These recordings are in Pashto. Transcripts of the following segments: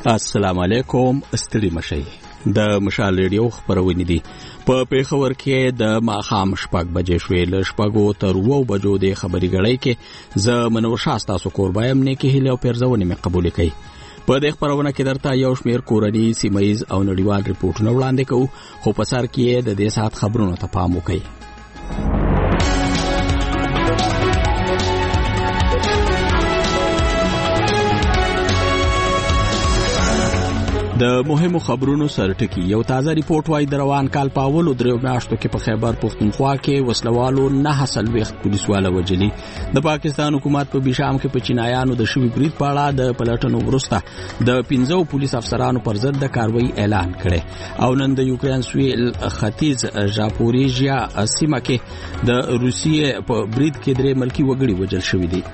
السلام علیکم. ستړي مشئ. د مشال ریډیو خبرونه دي. په پیښور کې د ماخام شپږ بجې شوې ل شپږو تر 9 بجو د خبري غړۍ کې ز منور شاستا سو قربایم نه کې هله پرځونه مې قبول کړي. په دې خبرونه کې درته یو شمیر کورنی سیمایز او نړیوال ریپورتونه وړاندې کوو، خو په سر کې د دې سات خبرونو ته پام وکړئ. د مهمو خبرونو سرټکی یو تازه ریپورت وايي د روان کال په اولو دریو میاشتو کې په خیبر پختونخوا کې وسلوالو 9 وخت پولیسواله وجلي. د پاکستان حکومت په بشام کې په چینایانو د شوی برید په اړه د پلټنو وروسته د 15 پولیس افسرانو پر ضد د کاروایی اعلان کړي او نن د یوکرين سویل ختیځ ژاپوریژیا سیمه کې د روسیې په برید کې 3 ملکی وګړي وجل شوی دي.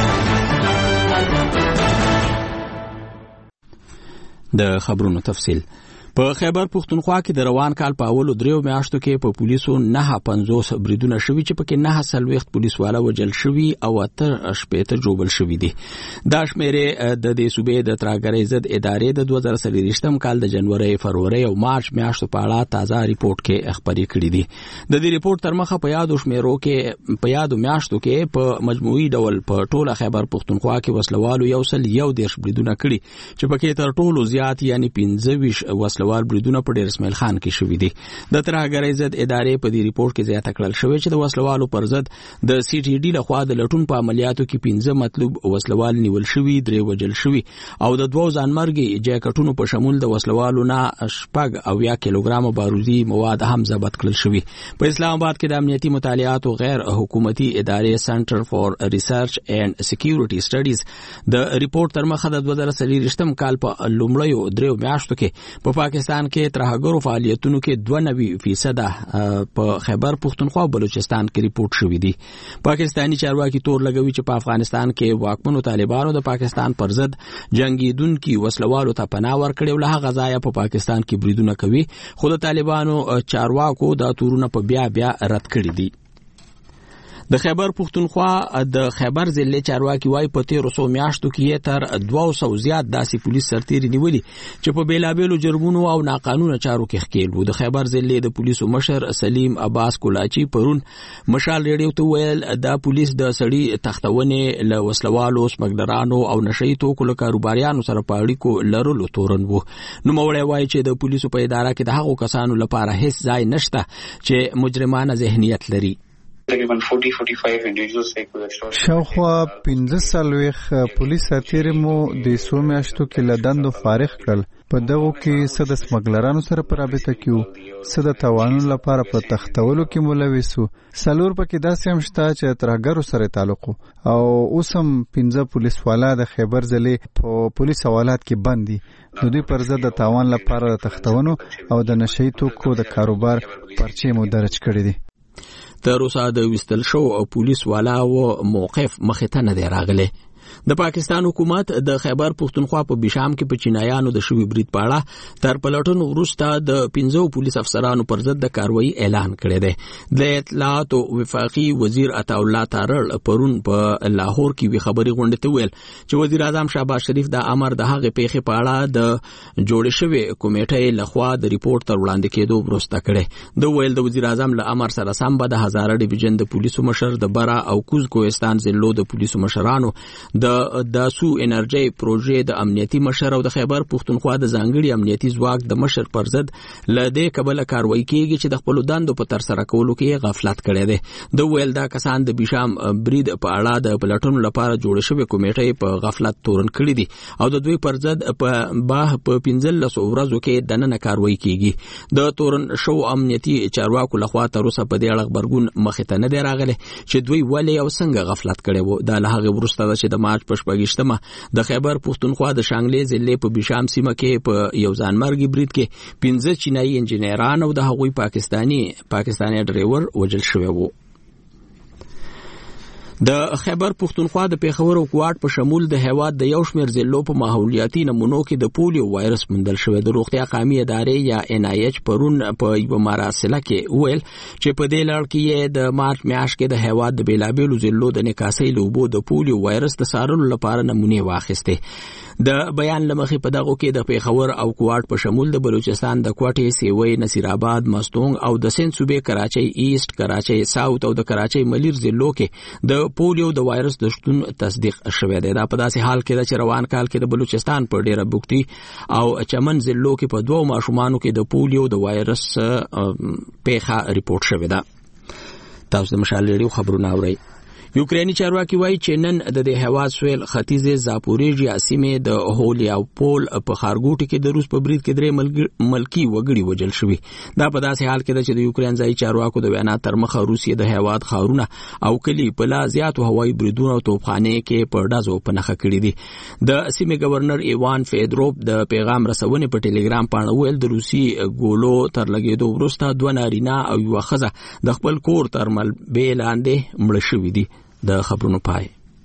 د خبرونو تفصیل. په خیبر پختونخوا کې د روان کال په اولو دریو میاشتو کې په پولیسو 950 بریدونه شوي چې پکې 9 وخت پولیسواله وجل شوي او 8 جوبل شوي دي. دا شمیرې د دې صوبې د تراګرۍ ضد ادارې د 2023 کال د جنوري، فروری او مارچ میاشتو په اړه تازه ریپورت کې خبري کړې دي. د دې ریپورت تر مخه په یادو شمیرو کې په یادو میاشتو کې په مجموعي ډول په ټوله خیبر پختونخوا کې وسلوالو 110 بریدونه کړي چې پکې تر ټولو زیات یعنی 15 وسلوال بریدونه په ډیر اسماعیل خان کې شوې دي. د ترهګرۍ ضد ادارې په دې ریپورت کې زیاته کړل شوې چې د وسلوالو پر ضد د سی ټي ډي لخوا د لټون په عملیاتو کې 15 مطلوب وسلوال نیول شوي، 3 وجل شوي او د 2 ځانمرګي جاکټونو په شمول د وسلوالو نه 10 کیلوګرام بارودي مواد هم ضبط کړل شوي. په اسلام آباد کې د امنیتي مطالعات او غیر حکومتي ادارې سنټر فور ریسرچ اینڈ سکیورټي سټډیز د ریپورت تر مخه د 2023 کال په لومړیو 3 میاشتو کې په پاکستان کې ترهګرو فعالیتونو کې 92% په خیبر پختونخوا او بلوچستان کې ریپورت شوی دی. پاکستانی چارواکي تور لګوي چې په افغانستان کې واکمنو طالبانو د پاکستان پر ضد جنگیدونکو وسلوالو ته پناه ورکړي او له غزایا په پاکستان کې بریدونه کوي، خو د طالبانو چارواکو دا تورونه په بیا رد کړي دي. د خیبر پختونخوا د خیبر ضلع چارواکي وايي په 1300 میاشتو کې تر 200 زیات داسې پولیس سرتیري نیولي چې په بیلابېلو جرمونو او ناقانونه چارو کې ښکېل وو. د خیبر ضلع د پولیسو مشر سلیم عباس کولاچی پرون مشال ریډیو ته ویل دا پولیس د سړي تختونې له وسلوالو، سمګلرانو او نشئی توکو له کاروباریانو سره په اړیکو لرلو تورن وو. نو موړی وايي چې د پولیسو په اداره کې د هغو کسانو لپاره هیڅ ځای نشته چې مجرمانه ذهنیت لري. تقریبا 40-45 انډیویډوالز شاوخوا 15 پولیس سرتیري مو د 100 میاشتو کې لدندو فارغ کړل. په دغه کې څه د سمګلرانو سره په رابطه کې څه د توانونو لپاره په تختولو کې ملوث وو. سلور پکې داسې هم شته چې ترهګرو سره تعلق او اوسم 15 پولیس والا د خیبر ضلع په پولیس حوالات کې بند دي. د دوی پر ضد د تاوان لپاره د تختونو او د نشئی توکو د کاروبار پرچې مو درج کړي دي. تر اوسه د وستل شو او پولیس والا او موقف مخې ته نه دی راغلی. د پاکستان حکومت د خیبر پختونخوا په بشام کې په چینایانو د شوی برید په اړه تر پلټنو وروسته د 15 پولیس افسرانو پر ضد د کاروایی اعلان کړی دی. د اطلاعات او وفاقي وزیر عطا الله تارړ پرون په لاهور کې وی خبري غونډه ته ویل چې وزیر اعظم شهباز شریف د امر د هغه پیښې په اړه د جوړ شوی کمیټې لخوا د ریپورت تر وړاندې کېدو وروسته کړي. د ویل د وزیر اعظم له امر سره سم به د هزاره ډیویژن د پولیسو مشر د برا او کوز کوهستان ضلعو د پولیسو مشرانو د سو انرژي پروژې د امنیتي مشر او د خیبر پختونخوا د ځانګړي امنیتي ځواک د مشر پر ضد لدې قبل کاروایی کیږي چې د خپل دندو په تر سره کولو کې غفلت کړي دي. د ویل دا کسان د بشام برید په اړه د پلټنو لپاره جوړ شوی کمیټې په غفلت تورن کړي دي او د دوی پر ضد په 15 ورځو کې دننه کاروایی کیږي. د تورن شو امنیتي چارواکو لخوا تر اوسه په دې اړه خبرګون مخې ته نه دی راغلی چې دوی ولې او څنګه غفلت کړي وو. دا له هغه وروسته چې د مارچ په شپږشتمه د خیبر پختونخوا د شانګلې ضلع په بشام سیمه کې په یو ځانمرګي برید کې 15 چینایي انجنیران او د هغوی پاکستانی ډرایور وژل شوی وو. د خیبر پختونخوا د پیښور او کوټ په شمول د هیواد د یو شمېر ضلعو په ماحولیاتي نمونو کې د پولیو وایرس موندل شوی. د روغتیا قومي ادارې یا NIH پرون په یو مراسله کې ویل چې په دې لړ کې د مارچ میاشت کې د هیواد د بیلابېلو ضلعو د نکاسۍ له اوبو د پولیو وایرس د څارلو لپاره نمونې واخیستې. د بیان لمخې په دغه کې د پیښور او کوټ په شمول د بلوچستان د کوټې، سیوی، نصیرآباد، مستونګ او د سند صوبې کراچۍ ایست، کراچۍ ساوث او د کراچۍ ملیر ضلعو کې د پولیو د وایرس د شتون تصدیق شوی دی. دا په داسې حال کې چې روان کال کې د بلوچستان په ډیره بوکټي او چمن ضلعو کې په 2 ماشومانو کې د پولیو د وایرس پیښه ریپورت شوې ده. تاسو د مشال ریډیو خبرونه اورئ. یوکرینی چارواکي وایي چې نن د دې هیواد سویل ختیځ زاپوریژیا سیمې د هولیاپول په ښارګوټي کې د روس په برید کې 3 ملکی وګړي وژل شوي. دا په داسې حال کې ده چې د یوکرین ځایي چارواکو د وینا تر مخه روسیې د هیواد ښارونه او کلي په لا زیاتو هوایي بریدونو او توپخانې کې په ډزو په نښه کړي دي. د سیمې گورنر ایوان فیدروف د پیغام رسونې په ټلګرام پاڼه ویل د روسي ګولو تر لګېدو وروسته 2 نارینه او 1 ښځه د خپل کور تر ملبې لاندې مړه شوي دي. د خبرونو پای.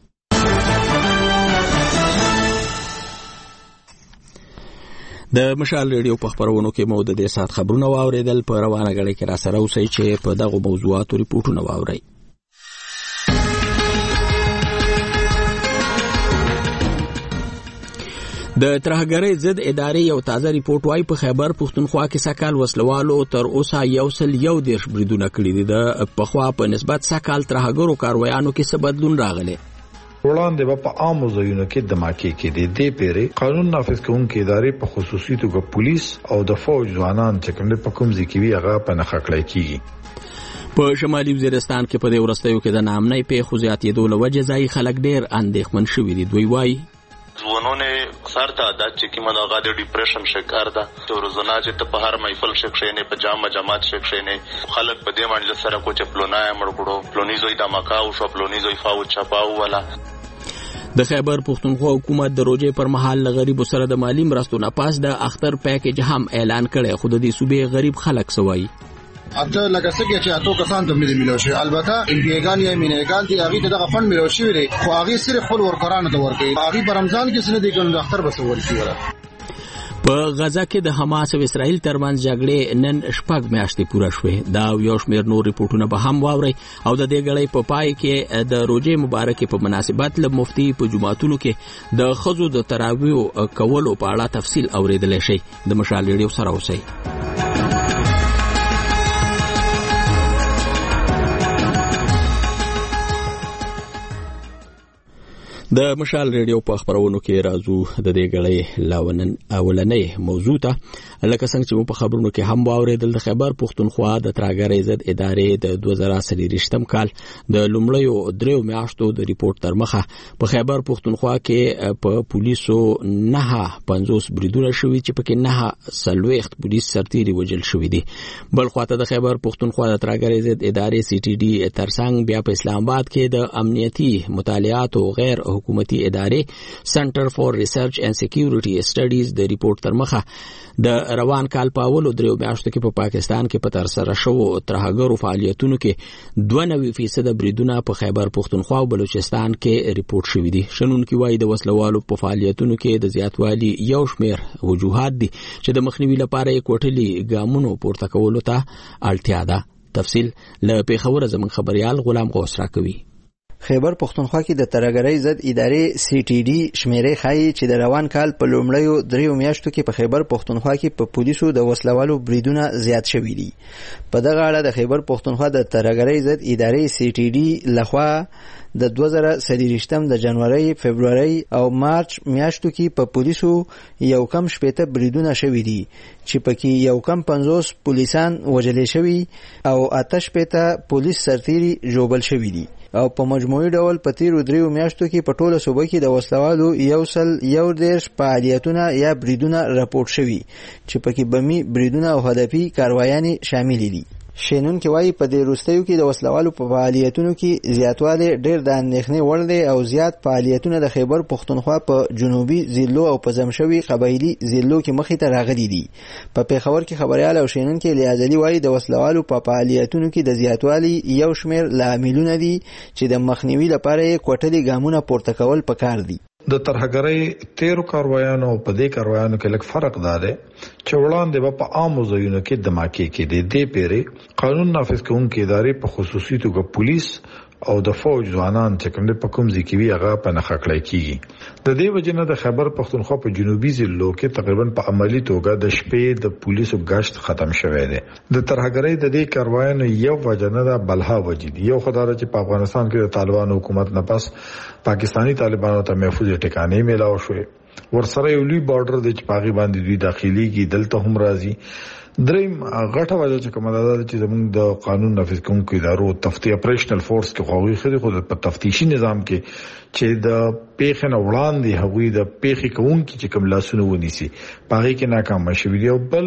د مشال ریډیو په خبرونو کې مو د دې سات خبرونه واوریدل. په روانه غړي کې را سره اوسئ چې په دغه موضوعاتو ریپورتونه واورئ. د ترهګرۍ ضد ادارې یو تازه ریپورت وايي په خیبر پښتونخوا کې سکهال وسلوالو تر اوسه 101 بریدونه کړي دي. د پخوا په نسبت سکهال ترهګرو کاروایانو کې څه بدلون راغلی؟ وړاندې په عامو ځایونو کې دماکي کې د پیری قانون نافذ کوونکې ادارې په خصوصي توګه پولیس او د فوج ځوانان چې کوم په کوم ځای کې وی هغه په نخښه کړی کیږي. په شمالي وزیرستان کې په دې ورستیو کې د نامنۍ پیښو زیاتېدو له وجې ځایي خلک ډېر اندېښمن شوي دي. دوی وایي ځوانونه اکثر تعداد چې کومه دغه د ډیپریشن شکار ده، چې روزانه چې ته په هر محفل شکشې نه په جماعت شکشې نه خلک په دې باندې سره کو چې پلونای مړګړو پلونی زوی د مکاو شو پلونی زوی فاو چپاو ولا. د خیبر پښتونخوا حکومت د روزې پر مهال غریبو سره د مالی مرستو نه پاس د اختر پیکیج هم اعلان کړي. خو د دې صوبې غریب خلک سوای اته لکه څنګه چې اتو کسان ته ملي شي، البته امپیګان یا مینېګان دي هغه دغه فند ملو شي وي، خو هغه صرف خپل ورکرانو ته ورکړي. هغه په رمضان کې سره دي کوم اختر بسول شي. په غزا کې د حماس او اسرائیل ترمنځ جګړې نن 6 میاشتې پوره شوې. دا یو شمېر نور ریپورتونه به هم واورئ او د دې غړې په پای کې د روزې مبارکې په مناسبت له مفتي په جمعاتونو کې د خزو د تراویح کولو په اړه تفصیل اوریدل شي. د مشال ریډیو سره اوسئ. د مشال ریډیو په خبرونو کې راځو د دې غړې اولنۍ موضوع ته. لکه څنګه چې په خبرونو کې هم واوریدل، د خیبر پښتونخوا د ترهګرۍ ضد ادارې د 2023 کال د لومړیو 3 میاشتو د ریپورت تر مخه په خیبر پښتونخوا کې په پولیسو 950 بریدونه شوي چې پکې 9 پولیس سرتیري وژل شوي دي. بل خواته د خیبر پښتونخوا د ترهګرۍ ضد ادارې CTD ترڅنګ بیا په اسلام آباد کې د امنیتي مطالعات او غیر حکومتي ادارې سنټر فور ریسرچ اینڈ سکیورټي سټډیز د ریپورت تر مخه د روان کال په اولو 3 میاشتو کې په پاکستان کې په تر سره شوو ترهګرو فعالیتونو کې 92% بریدونه په خیبر پښتونخوا او بلوچستان کې ریپورت شوي دي. شنونکي وایي د وسلوالو په فعالیتونو کې د زیاتوالي یو شمېر وجوهات دي چې د مخنیوي لپاره یې کوټلي ګامونو پورته کولو ته اړتیا ده. تفصیل له پیښور زموږ خبريال غلام غوث راکوي. خیبر پښتونخوا کې د ترهګرۍ ضد ادارې CTD شمیرې ښایي چې د روان کال په لومړیو 3 میاشتو کې په خیبر پښتونخوا کې په پولیسو د وسلوالو بریدونه زیات شوي دي. په دغه اړه د خیبر پښتونخوا د ترهګرۍ ضد ادارې CTD لخوا د 2023 د جنوري، فبرवरी او مارچ میاشتو کې په پولیسو یو کم 80 بریدونه شوي دي چې پکې یو کم 50 پولیسان وژل شوي او 88 پولیس سرتیري ژوبل شوي دي. او په مجموعي ډول په تیرو 3 میاشتو کې په ټوله صوبه کې د وسلوالو 111 فعالیتونه یا بریدونه راپورټ شوي چې پکې بمي بریدونه او هدفي کاروایانې شامل دي. شینون کې وایي په دې وروستیو کې د وسلوالو په فعالیتونو کې زیاتوالی ډېر د اندېښنې وړ دی او زیات فعالیتونه د خیبر پښتونخوا په جنوبي ضلعو او په زمشوي قبایلي ضلعو کې مخې ته راغلي دي. په پیښور کې خبريال او شینون کې لیازلي وایي د وسلوالو په فعالیتونو کې د زیاتوالي یو شمېر لاملونه دي چې د مخنیوي لپاره یې کوټلي ګامونه پورته کول پکار دي. د ترهګرۍ 13 کاروایانو په دې کاروایانو کې لږ فرق دی چې وړاندې په عامو ځایونو کې دماکي کې د دې پیری قانون نافذ کوونکې ادارې په خصوصي توګه پولیس او د فوج ځوانان چې کوم په کوم ځای کې وی هغه په نخښه کړی کیږي. د دې وجنه د خیبر پښتونخوا په جنوبي ضلعو کې تقریبا په عملی توګه د شپې د پولیسو گشت ختم شوه دی. د ترهګرۍ د دې کاروایانو یو وجنه د بلها وجید یو خدای چې په افغانستان کې د طالبانو حکومت نه پس پاکستانی طالبانو ته محفوظ ټکانې ملاو شوې. ورسره یو لوی بارډر د چپاغي باندې دوی داخلي کې دلته هم راځي. دریم غټه وجه چې کومه ده چې زموږ د قانون نافذ کوونکو ادارو تفتیش اپریشنل فورس کې خوغي خدي خود په تفتیشي نظام کې چې د پیښې نه وړاندې هغوی د پیښې کوونکو چې کوم لاسونه ونیسي پاره کې ناکام شوي دی. او بل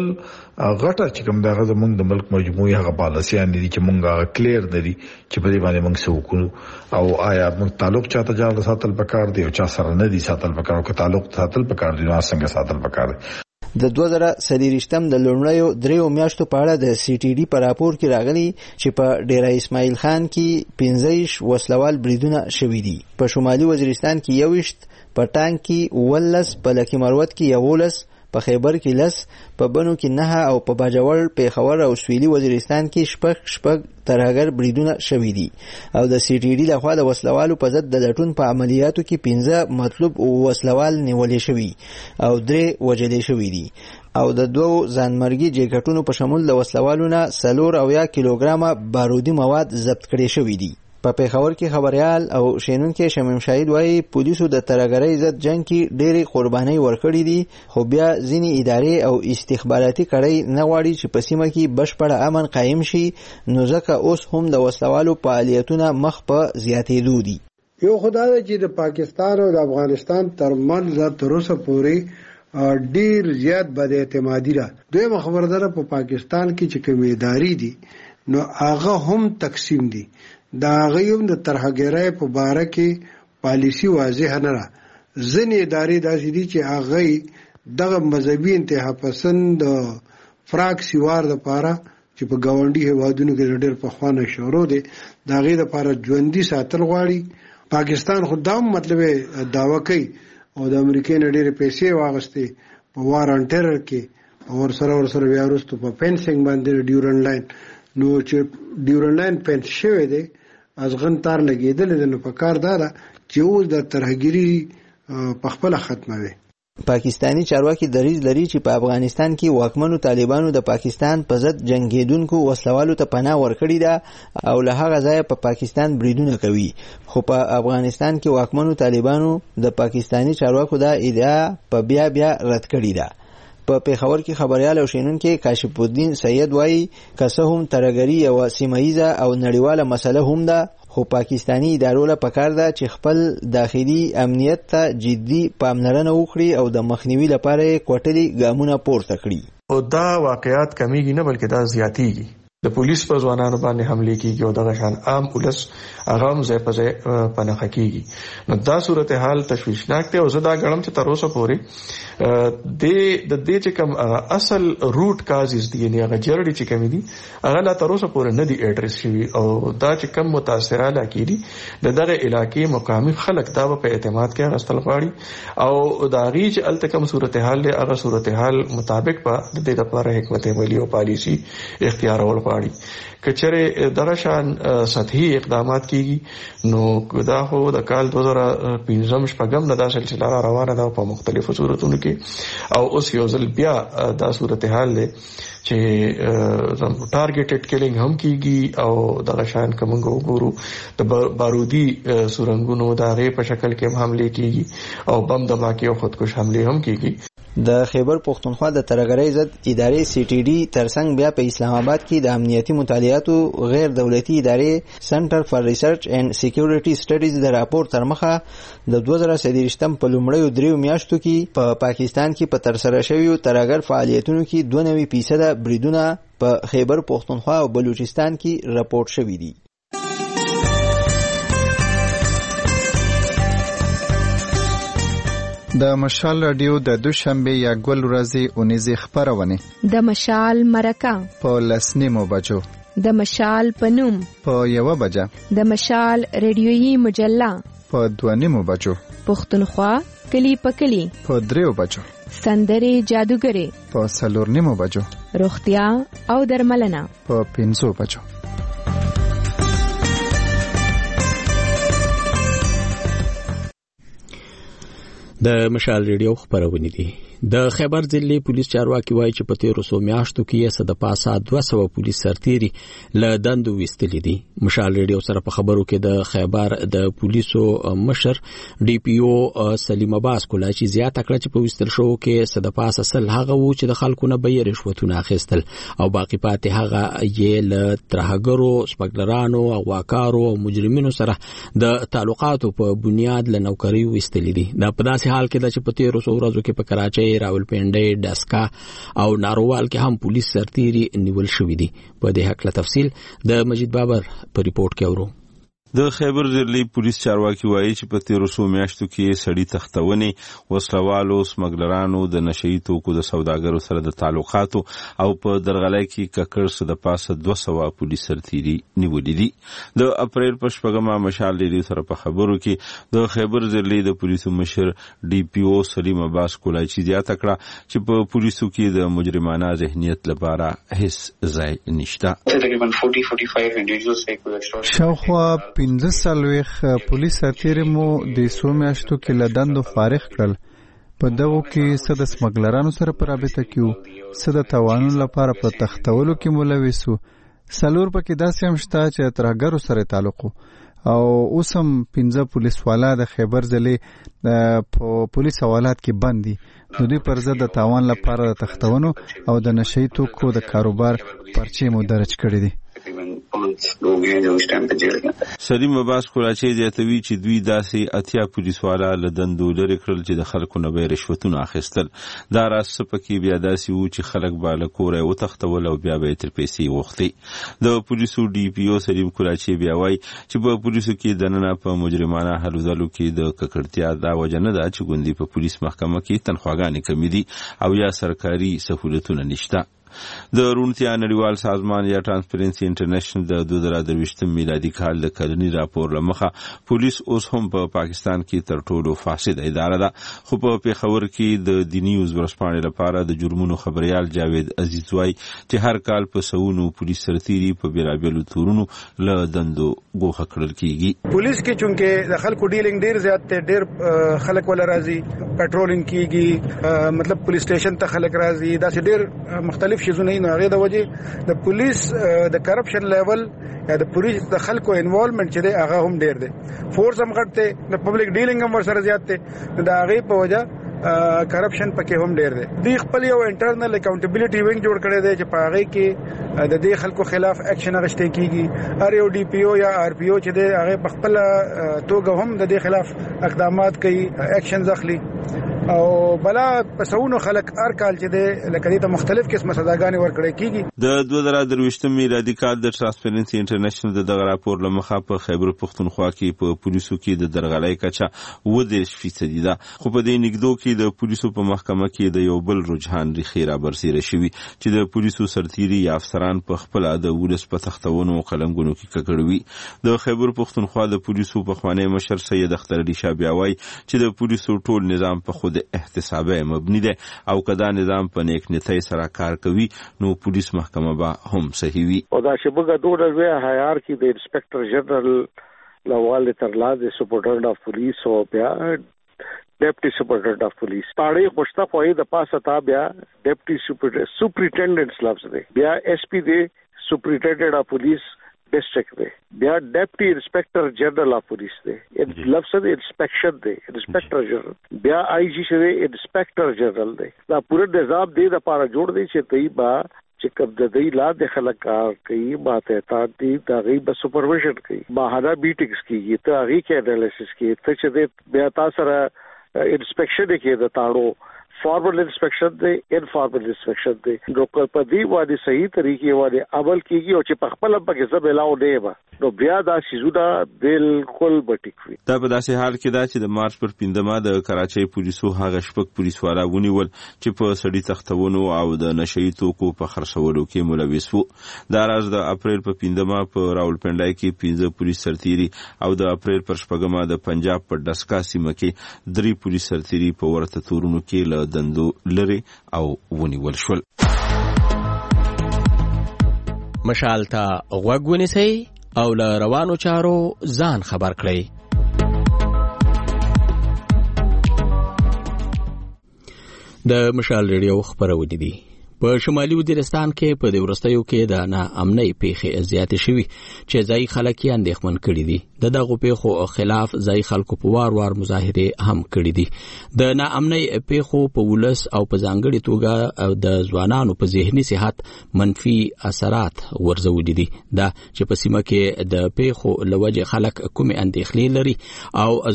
غټه چې کوم دغه زموږ د ملک مجموعي هغه پالیسيان دي چې مونږه کلیر دي چې په دې باندې موږ څه وکړو او آیا موږ تعلق چاته جوړ ساتل پکار دی او چا سره نه دي ساتل پکار او که تعلق ساتل پکار دي نو څنګه ساتل پکار دی. د 2023 د لومړیو 3 میاشتو په اړه د سی ټي ډي په راپور کې راغلي چې په ډیره اسماعیل خان کې 15 وسلوال بریدونه شوي دي، په شمالي وزیرستان کې 21، په ټانک کې 19، په لکي مروت کې 11، په خیبر کې 10، په بنو کې 9 او په باجوړ، پیښور او سویلي وزیرستان کې شپږ ترهګر بریدونه شوي دي. او د سی ټي ډي لخوا د وسلوالو په ضد د لټون په عملیاتو کې 15 مطلوب وسلوال نیولې شوي او 3 وژلې شوي دي او د 2 ځانمرګي جیکټونو په شمول د وسلوالو نه 4 کیلوګرامه بارودي مواد ضبط کړي شوي دي. په پیښور کې خبريال او شینونکو شمیم شاهد وایي پولیسو د ترهګرۍ ضد جنگ کې ډېری قربانۍ ورکړې دي، خو بیا ځینې ادارې او استخباراتي کړۍ نه غواړي چې په سیمه کې بشپړ امن قایم شي، نو ځکه اوس هم د وسلوالو فعالیتونه مخ په زیاتېدو دي. یو خدای چې د پاکستان او د افغانستان ترمنځ تر اوسه پورې ډیر زیات بد اعتمادي ده. دویمه خبردار په پاکستان کې چې کوم ادارې دي نو هغه هم تقسیم دي. دا غيوم د ترهګرۍ په باره کې پالیسی واضح نه را. ځینې ادارې داسې دي چې هغه دغه مذهبي انتها پسند فراق سیوار د پاره چې په گاونډي هوادونو کې ډېر په خوانه شروع دي دا غي د پاره ژوندۍ ساتل غواړي. پاکستان خدام مطلب داوا کوي او د امریکای نه ډېر پیسې واغستې په وار ان ټیرر کې اور سره بیا وروسته په فینسینګ باندې ډیورن لاین نو چې ډیورن لاین پنس شوی دی ازغن تار لګیدل نو په کار دارا چې اوس د ترهګری په خپل ختموي. پاکستانی چارواکي دریځ لري چې په افغانستان کې واکمنو طالبانو د پاکستان په ضد جنگیدونکو وسلوالو ته پناه ورکړې ده او له هغه ځایه په پاکستان بریدونه کوي، خو په افغانستان کې واکمنو طالبانو د پاکستانی چارواکو دا ادعا په بیا رد کړې ده. په پیښور کې خبريال او شینونکو کاشف الدین سید وایي که هم ترهګری او سیمایزه او نړیواله مسله هم ده، خو پاکستانی ادارو له پکار ده چې خپل داخلي امنیت ته جدي پاملرنه وکړي او د مخنیوي لپاره کوټلي ګامونه پورته کړي. او دا واقعیات کمیږي نه بلکې دا زیاتیږي. د پولیس په ځوانانو باندې حمله کیږي او دغه شان عام پولیس هغه هم ځای په ځای پناه کیږي. نو دا صورتحال تشویشناک دی او زه دا غواړم چې تر اوسه پورې د دې چې کوم اصل روټ کازز دي نه هغه جرړي چې کوم دي هغه لا تر اوسه پورې نه دي اډریس شوی او دا چې کوم متاثره علاقې دي دغه علاقې مقامي خلک دا په اعتماد کې غستل غواړي او دا غي چې التکم صورتحال له هغه صورتحال مطابق په دې لپاره حکمت عملی او پالیسی اختیارول کچره دغه شان سطحي اقدامات کیږي نو دا هو د کال 2015 شپږم نه دا سلسله روانه ده په مختلفو صورتونو کې او اوس یو ځل بیا دا صورتحال له چې ټارګټډ کیلینګ هم کیږي او دغه شان کومه وګورو د بارودي سورنګونو د غي په شکل کې حمله کیږي او بم دماکي او خودکش حمله هم کیږي. د خیبر پښتونخوا د ترهګرۍ ضد ادارې سی ټي ډي ترڅنګ بیا په اسلام آباد کې د امنیتي مطالعاتو غیر دولتي ادارې سنټر فار ریسرچ اینڈ سکیورټي سټډیز د راپور تر مخه د 2023 په لومړیو 3 میاشتو کې په پاکستان کې په ترسره شویو ترهګر فعالیتونو کې 92% بریدونه په خیبر پښتونخوا او بلوچستان کې راپورټ شوي دي. د مشال رادیو د دوشنبه یا ګل ورځې اونیزه خبرونه د مشال مرکه په لسنیمو بجو د مشال پنوم په 1 بجه د مشال ریډیویي مجله په 2 بجو پښتونخوا کلی په کلی په 3 بجو سندري جادوګری په 4 بجو روغتیا او درملنه په 5 بجو. د مشال ریډیو خبرونه دي. د خیبر ضلع پولیس چارواکي وایي چې په تیرو څو میاشتو کې صد پاسه 200 پولیس سرتیري له دندو وستلي دي. مشال ریډیو سره په خبرو کې د خیبر د پولیسو مشر ډي پی او سلیم عباس کولا چې زیاته کړه چې په وستل شو کې صد پاسه سل هغه وو چې د خلکو نه به رشوتونه اخیستل او باقی پاتې هغه یې له ترهګرو سپګلرانو او واکارو او مجرمینو سره د تعلقاتو په بنیاد له نوکری وستلي دي. دا په داسې حال کې چې په تیرو څو ورځو کې په کراچۍ، راولپنډۍ، ډسکا او ناروال کې هم پولیس سرتیري نیول شوي دي. په دې حق له تفصیل د مجید بابر په ریپورت کې اورو. د خیبر ضلع پولیس چارواکي وایي چې په تیرو څو میاشتو کې سړي تختونې، وسلوالو، سمګلرانو، د نشئی توکو د سوداګرو سره د تعلقاتو او په درغلۍ کې ککړ څه د پاسه 200 پولیس سرتیري نیولي دي. د اپریل په 4مه مشال ریډیو سره په خبرو کې د خیبر ضلع د پولیسو مشر ډي پی او سلیم عباس کولای چې زیاته کړه چې په پولیسو کې د مجرمانه ذهنیت لپاره هیڅ ځای نشته. تقریبا 40-45 انډیویډوالز شاوخوا 15 پولیس سرتیري مو د څو میاشتو کې له دندو فارغ کړل. په دغو کې څه د سمګلرانو سره په رابطه کې وو، څه د تاوانونو لپاره په تختولو کې ملوث وو، 4 پکې داسې هم شته چې ترهګرو سره تعلق وو او اوس هم 15 پولیس والا د خیبر ضلع په پولیس حوالات کې بند دي. د دوی پر ضد د تاوان لپاره د تختونو او د نشئی توکو د کاروبار پرچې مو درج کړي دي. سلیم عباس کولاچی زیاتوي چې دوی داسې 80 پولیس والا له دندو لري کړل چې د خلکو نه به رشوتونه اخیستل. دا راز پکې بیا داسې وو چې خلک به له کوره وتښتول او بیا به تر پیسې وغوښتي. د پولیسو ډي پی او سلیم کولاچی بیا وایي چې په پولیسو کې دننه په مجرمانه هلو ځلو کې د ککړتیا دا وجه نه ده چې ګوندې په پولیس محکمه کې تنخواګانې کمې دي او یا سرکاري سہولتونه نشته. د روڼتیا نړیوال سازمان یا ټرانسپیرنسي انټرنیشنل د 2023 میلادي کال د کلنی راپور لمخه پولیس اوس هم په پاکستان کې تر ټولو فاسد اداره ده. خو په پیښور کې د دی نیوز ورسپانې لپاره د جرمونو خبريال جاوید عزیز وایي چې هر کال په سونو پولیس سرتیري په بیلابیلو تورونو له دندو ګوښه کړل کیږي. پولیس کې چونکه د خلکو ډیلینګ ډیر زیات دی، ډیر خلک ولا راځي، پټرولینګ کیږي، مطلب پولیس سټیشن ته خلک راځي، دا ډیر مختلف شیزونه نه هغه د وجه د پولیس د کرپشن لیول یا د پولیس د خلکو انوالومنت چې دی هغه هم ډیر دی. فورس هم غټ دی، د پبلک ډیلینګ هم ورسره زیات دی. د هغه په وجه کرپشن پکې هم ډیر دی. دی خپل یو انټرنل اکاونټیبিলিټي وینګ جوړ کړی دی چې په هغه کې د دې خلکو خلاف اکشن اخیستل کیږي. هر یو ډي پی او یا آر پی او چې دی هغه په خپل توګه هم د دې خلاف اقدامات کوي، اکشن ځخلي او بلا پسونو خلک هر کال چې دی لکه دې ته مختلف قسمه سزاګانې ورکړې کیږي. د 2023 میلادي کال د ټرانسپیرنسي انټرنیشنل د راپور لمخه په خیبر پښتونخوا کې په پولیسو کې د درغلۍ کچه 10% ده. خو په دې نګدو کې د پولیسو په محکمه کې د یو بل رجحان ریخي را برسیره شوی چې د پولیسو سرتیري یا افسران په خپل د ولس په تختونو او قلمګونو کې ککړوي. د خیبر پښتونخوا د پولیسو په خوانی مشر سید اختر علي شاه بیا وایي چې د پولیسو ټول نظام په خود احتسابه مبني ده او کدا نظام په نیک نیتۍ سره کار کوي نو پولیس محکمه به هم صحیح وي. او دا شبګه دوه ډول هایرارکی د انسپکټر جنرال لوال تر لاندې سپورټنټ اف پولیس او بیا ډیپټي سپورټنټ اف پولیس پاړې خوشتا پوي د پاسه تا بیا ډیپټي سپرینټنډنټس لفظ دی، بیا ایس پی دی سپرینټنډنټ اف پولیس ډیسټریکټ دی، بیا ډیپټي انسپکټر جنرال اف پولیس دی، لفظ دی انسپیکشن دی انسپکټر جنرال، بیا آی جی شه دی انسپکټر جنرال دی. دا پوره نظام دی د پاره جوړ دی چې طیبا چې کوم د دی لا د خلک کار کوي ماته تا دی دا غي به سپرویژن کوي، ماهدا بیټکس کیږي ته غي کې انالیسس کوي ته چې بیا تاسو سره انسپیکشن کې د تاړو فارمل انسپیکشن دی انفارمل انسپیکشن دی. نو په دې باندې صحیح طریقې باندې عمل کیږي او چې په خپل پکې څه بلاو دی به نو بیا دا شیزونه بالکل بټیک وي. دا په داسې حال کې دا چې د مارچ پر 15 د کراچۍ پولیسو هغه شپږ پولیس والا ونیول چې په سړي تختونو او د نشئی توکو په خرڅولو کې ملوث وو. دا راز د اپریل په 15 په راولپنډای کې 15 پولیس سرتیري او د اپریل پر 14 د پنجاب په ډسکا سیمه کې 3 پولیس سرتیري په ورته تورونو کې له دندو لري او ونیول شول. مشال ته غوږ ونیسئ او له روانو چارو ځان خبر کړئ. د مشال ریډیو خبرونه دي. په شمالي وزیرستان کې په دورستیو کې د ناامنۍ پیښې زیاتې شوي چې ځای خلک یې اندېښمن کړي دي. دغه پیښو خلاف ځای خلکو په وار مظاهره هم کړي دي. د ناامنۍ پیښو په ولس او په ځانګړي توګه د ځوانانو په ذهني صحت منفي اثرات ورزولي دي. دا چې په سیمه کې د پیښو لوجه خلک کومې اندېښنې لري او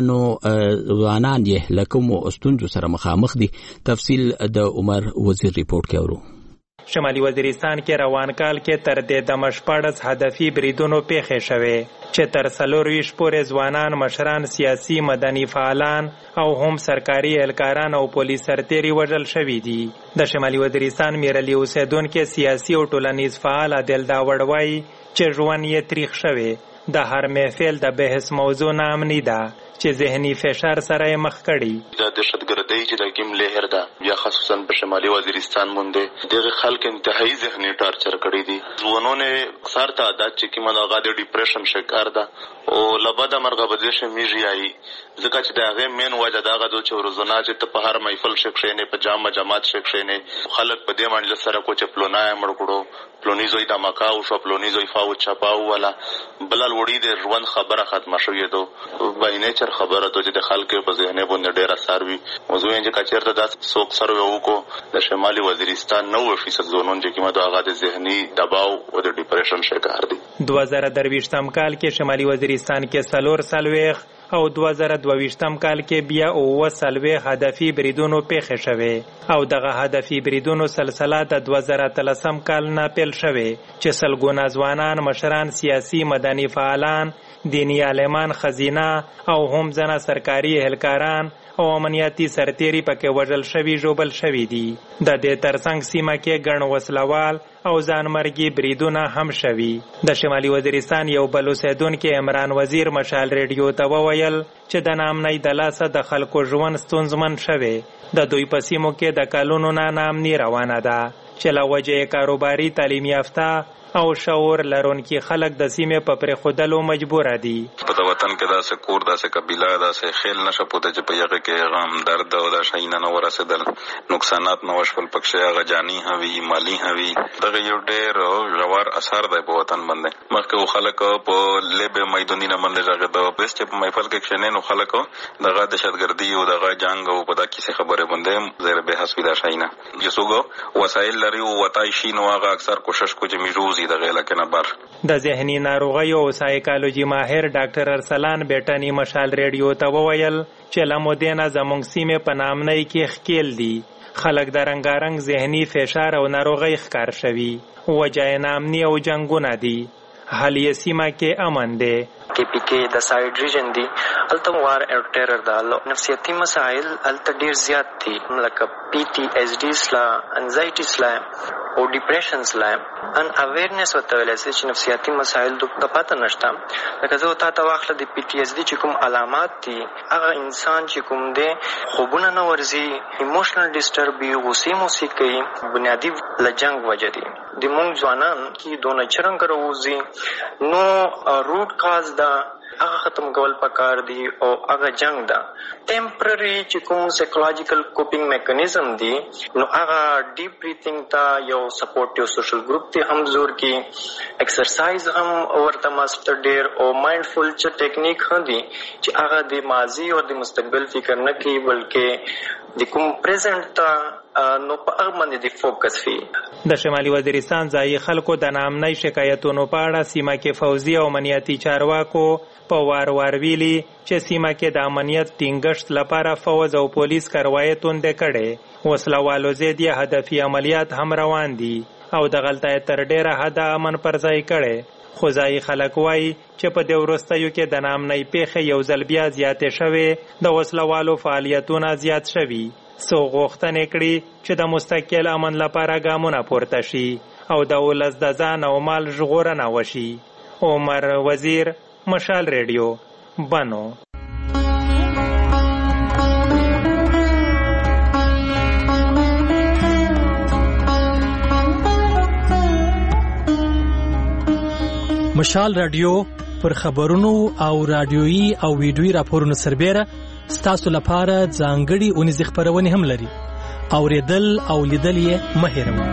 ځوانان یې لکه ستونزو سره مخامخ دي. تفصیل د عمر وزیر ریپورت شمالي وزیرستان کې روان کال کې تر دې د مشپړس هدفي بریدونو پیښې شوې چې تر 40 پورې ځوانان، مشران، سیاسي مدني فعالان او هم سرکاري اهلکاران او پولیس سرتیري وژل شوي دي. د شمالي وزیرستان میرلی اوسیدونکو سیاسي او ټولنیز فعال عادل داوړ وایي چې ژوند یې تریخ شوی. د هر محفل د بحث موضوع نامنی ده چې ذهني فشار سره مخ کړي. د دهشتګردۍ چې د کوم لهر ده یا خصوصا په شمالي وزیرستان باندې دغه خلک انتهایی ذهني ټارچر کړي دي. ځوانونه اکثر تعداد چې کومه دغه د ډیپریشن شکار ده او لبد مرغه بدیش میږي ځکه چې دغه مین وجه دغه د چورزنا چې په هر محفل شکشې نه په جماعت شکشې نه خلک په دې باندې سره کو چې پلونای مړ کړو پلونیزوی د مکاو شو پلونیزوی فاو چپاو ولا بلل وړي د ژوند خبره ختمه شوې ده. باینه چر خبره ته چې د خلکو په ذهن باندې ډیر اثر وي. موضوع یې چې کچېرته د څوک سره وکړو د شمالي وزیرستان 90% زونون چې کومه دغه د ذهني دباو او د ډیپریشن شکار دي. 2023م کال کې شمالي وزیرستان کې 4 او 2022م کال کې بیا 9 هدفي بریدونو پیښې شوې او دغه هدفي بریدونو سلسله د 2013م کال نه پیل شوې چې سلګونه ځوانان، مشران، سیاسي مدني فعالان، دینی عالمان، خزینه او هم ځنه سرکاري اهلکاران او امنیتي سرتیري پکې وژل شوي ژوبل شوي دي. د دې ترڅنګ سیمه کې ګڼ وسلوال او ځانمرګي بریدونه هم شوي. د شمالي وزیرستان یو بل اوسیدونکي عمران وزیر مشال ریډیو ته وویل چې د ناامنۍ د لاسه د خلکو ژوند ستونزمن شوی. د دوی په سیمو کې د کلونو نه ناامني روانه ده چې له وجې کاروباري، تعلیم یافته او شعور لرونکي خلک د سیمې په پرېښودلو مجبور دي. په وطن کې داسې کور، داسې قبیله، داسې خیل نشه پوته چې په یغه کې غم، درد او د شاینه نه ورسېدل، نقصانات نه وشول پکې هغه جانی هوي، مالی هوي. دغه یو ډېر ژور اثر دی په وطن باندې. مخکې خلک په لبه میدانونه باندې راغله د بس چې په محفل کې کښنه نو خلک دغه دهشتګردي او دغه جنگ او په دا کیسه خبره باندې زیر به حساب دا شاینه یسوګو وسایل لري او وتای شي نو هغه اکثر کوشش کوي چې میروز د ذهني ناروغیو او سایکالوجي ماهر ډاکټر ارسلان بیٹنی مشال ریډیو ته وویل چې لمودینه زموږ سیمه په نامنۍ کې خکیل دي. خلک د رنگارنګ ذهني فشار او ناروغي ښکار شوي. وجه نامني او جنگونه دي. حال یې سیمه کې امن دی. KPK د ساید ریجن دی الته وار او ټیرر د نفسیاتي مسایل الته ډیر زیات دي لکه PTSD سلا انزایټي سلا او ډیپریشن سلا ان اویرنس وتویل چې نفسیاتي مسایل د پاتې نشته. لکه زه تاسو واخله د PTSD چې کوم علامات دي هغه انسان چې کوم دی خوبونه نه ورزي، ایموشنل ډیسټرب وي، غوسې موسیقي بنیادی لجنګ وجه دي. د مونږ ځوانان کې دونه چرنګ راوځي نو روټ کاز دا هغه ختم کول پکار دي او هغه جنگ ده. ټیمپرری چې کوم سایکولوژیکل کوپینګ میکانیزم دي نو هغه ډیپ بریثینګ ته یو سپورټیو سوشل ګروپ ته هم زور کی، ایکسرسایز هم ورته ماستر ډیر او مایندفول چې ټیکنیک هندي چې هغه د ماضی او د مستقبل فکر نه کوي بلکې د کوم پریزنټ ته نو په هغه باندې د فوکس وي. د شمالي وزیرستان ځایي خلکو د ناامنۍ شکایتونو په اړه سیمه کې فوزي او امنیتي چارواکو په وار ویلي چې سیمه کې د امنیت ټینګښت لپاره فوز او پولیس کاروایي توندې کړي. وسلوالو ضد هدفي عملیات هم روان دي او د غلطۍ تر ډیره حده امن پر ځای کړي. خو ځایي خلک وایي چې په دې وروستیو کې د ناامنۍ پیښې یو ځل بیا زیاتې شوې، د وسلوالو فعالیتونه زیات شوي. څو غوښتنې کړي چې د مستقل امن لپاره ګامونه پورته شي او د ولس د ځان او مال ژغورنه وشي. عمر وزیر، مشال ریډیو، بنو. مشال رادیو پر خبرونو او رادیويي او ویډیويي راپورونو سربېره ستاسو لپاره ځانګړي اونیز خبرونه هم لري. اوریدل او لیدل یې مه هېروئ.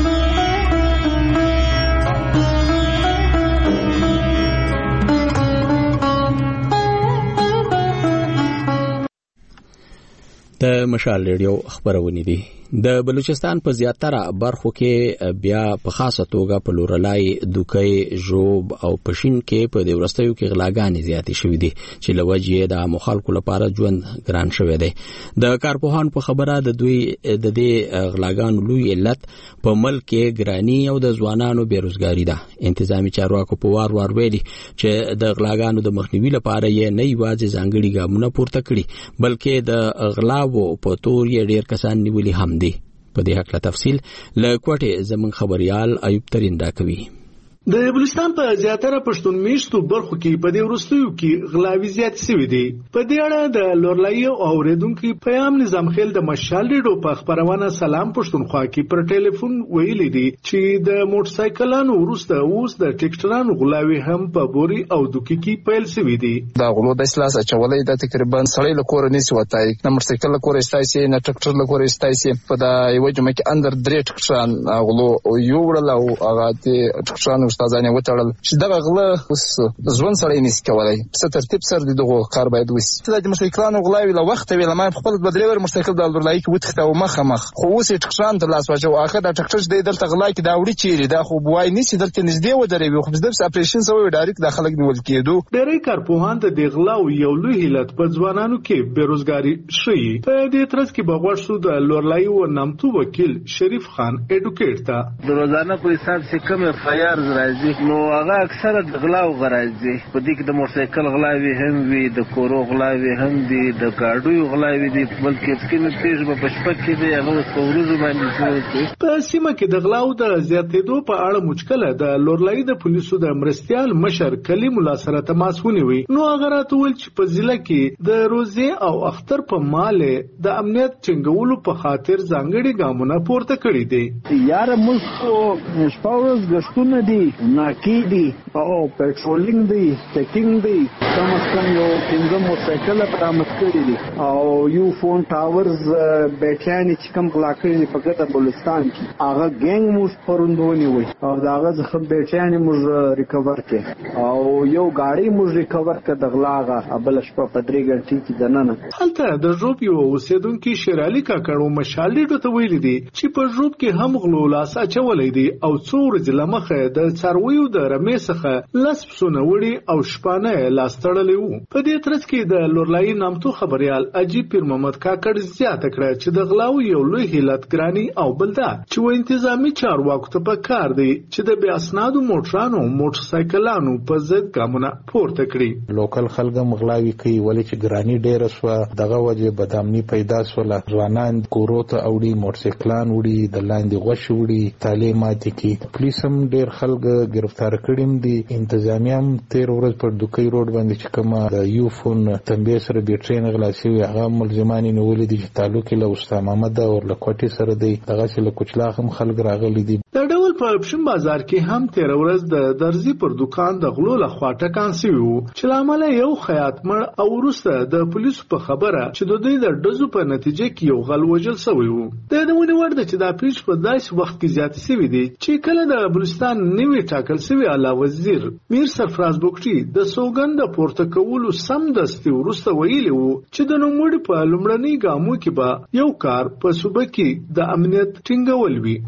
د مشال ریډیو خبرونه دي. د بلوچستان په زیاتره برخو کې بیا په خاصه توګه په لورلای، دوکۍ، ژوب او پښین کې په د ورستیو کې غلاګانې زیاتې شوې دي چې لوجې د مخالکو لپاره ژوند ګران شوی دی. د کارپوهان په خبره د دوی د دې غلاګانو لوی علت په ملک کې ګرانی او د ځوانانو بیروزګاری ده. انتظامی چارواکو په وار ویلي چې د غلاګانو د مخنیوي لپاره یې نه یوازې ځانګړي ګامونه پورته کړي بلکې د غلاو په تور یې ډیر کسان نیولي هم دي. په دې حق له تفصیل له کوټه زمون خبريال ایوب ترين راکوي. د بلوچستان په زیاتره پښتون میشتو برخو کې په دې ورستیو کې غلاوي زیات شوي دي. په دې اړه د لورلای او اوریدونکو پیغام نظام خیل د مشال ریډیو په خبرونه سلام پښتونخوا کې پر ټلیفون ویلي دي چې د موټر سایکلانو ورسته اوس د ټریکټرانو غلاوي هم په بوري او دوکي کې پیل شوي دي. دا غلو د اسلاس اچولې د تقریبا سړی له کور نه سی وتاي نه موټر سایکل له کور استایسي نه ټریکټر له کور استایسي په دا یو جمع کې اندر درې ټریکټران غلو یو وړل او هغه ټریکټرانو استادانه وټړل چې دا غله اوس ځوان سړی نس کولای په ترتیب سره دغه کار باید وسی. د موټرسایکلانو غلاوي له وخت ویل ما خپل بدلور موټرسایکل د لورلای کې وټخته او مخ خو اوس ټریکټران ته لاس واچو اخر د ټریکټر د دلته غلا کې دا وړي چیرې دا خو بوای نسی دلته نږدې ودرې خو د اپریشن سوی ډایرکټ د خلک نیول کېدو. ډېری کارپوهان د غلاو یو لوی علت په ځوانانو کې بیروزګاری شي. په دې ترڅ کې بغوښ شو د لورلای او نامتو وکیل شریف خان اډوکیټ ته د روزانه په حساب چې کوم فایار راځي نو هغه اکثره د غلاو غراځي. په دې کې د موټرسایکل غلاوي هم وي، د کورو غلاوي هم دي، د گاډیو غلاوي دي، بلکې سکینه پیژ په پښپک کې دی هغه څورزو باندې شوی. په سیمه کې د غلاو د زیاتېدو په اړه مشکله د لورلای د پولیسو د مرستيال مشر کلیم الله سره تماس ونیوي. نو هغه راتول چې په ضلع کې د روزي او اختر په مال د امنیت ټینګولو په خاطر ځانګړي ګامونه پورته کړی دي. یار موږ خو شپاورز غشتونه دي ناکی دي او پټرولینګ دی چیکینګ دی کم از کم یو 15 موټرسایکل برآمد کړي دي او یو فون ټاورز بیٹریانې چې کوم غلا کړي دي په ګټه بلوچستان کې هغه ګینګ موږ پروندونی وي او داغه ځخه بیٹریانې موږ ریکور کړي او یو گاډي موږ ریکور کړ د غلاغه بل شپه په 3 غنټې کې دننه. هلته د ژوب یو اوسیدونکو شیرالي کاکړو مشال ډیډو ته ویلي دي چې په ژوب کې هم غلو لاس اچولې دي او څو ورځې لمخه د څارویو د رمې څخه لسب سونوړي او شپانه لاس تړلې وو. په دې ترڅ کې د لورلای نامتو خبريال اجیب پیر محمد کاکړ زیاته کړه چې د غلاو یو لوی حالت ګرانی او بلدا چې و انتظامی چارواکو ته پکار دی چې د بیا اسنادو موټرانو موټرسایکلانو په ضد ګامونه پورته کړي. لوکل خلک مغلاوي کوي ولې چې ګرانی ډېر شو دغه وجه بدامنی پیدا شوله. ځوانان کورو ته اوړي موټرسایکلان وړي د لاندې غوښ وړي تعلیمات کې پولیس هم ډېر خلک گرفتار کړیم دي. انتظامیه هم تیر ورځ پر دوکۍ روډ باندې چې کومه د یو فون تنبیه سره بیټرین غلا شوی هغه ملزمانی نیولې دي چې تعلق له استاد محمد او لکوټي سره دی. دغه چې له کوچلا هم خلک راغلي دي. د ډول په پښین بازار کې هم تیر ورځ د درزي پر دکان د غلو له خوا ټکان شوی وو چې لامل یو خیاط مړ او وروسته د پولیسو په خبره چې د دوی د ډزو په نتیجه کې یو غل وژل شوی وو. د دې ورته چې دا پیښ په داسې وخت کې زیات شوی دی چې کله د بلوچستان نیوي ټاکل شوی اعلی وزیر میر سرفراز بوکټي د سوګند پورته کولو سم دستي ورسته ویلي وو چې د نوموړي په لومړني ګامو کې به یو کار په صوبه کې د امنیت ټینګول وي.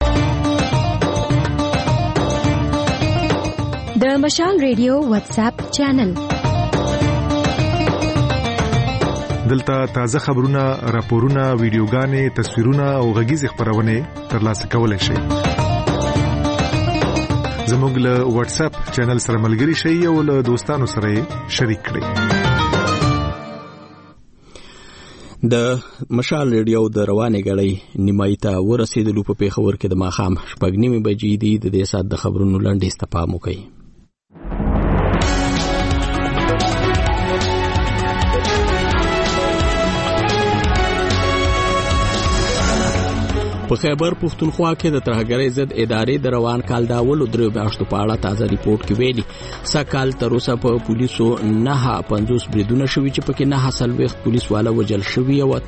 د مشال ریډیو واتس اپ چینل دلته تازه خبرونه، راپورونه، ویډیوګانې، تصویرونه او غږیز خبرونه ترلاسه کولای شئ. زموږ له واتس اپ چینل سره ملګري شئ او له دوستانو سره شریک کړئ. د مشال ریډیو د روانې غړې نیمای ته ورسېدلو په پیښور کې د ماخام 6:30 بجې دی. د دې سات د خبرونو لنډیز ته پام وکړئ. په خیبر پښتونخوا کې د ترهګرۍ ضد ادارې د روان کال د اولو 3 میاشتو په اړه تازه ریپورت کې ویلي سکهال تر اوسه په پولیسو 950 بریدونه شوي چې پکې 9 پولیس والا وجل شوي او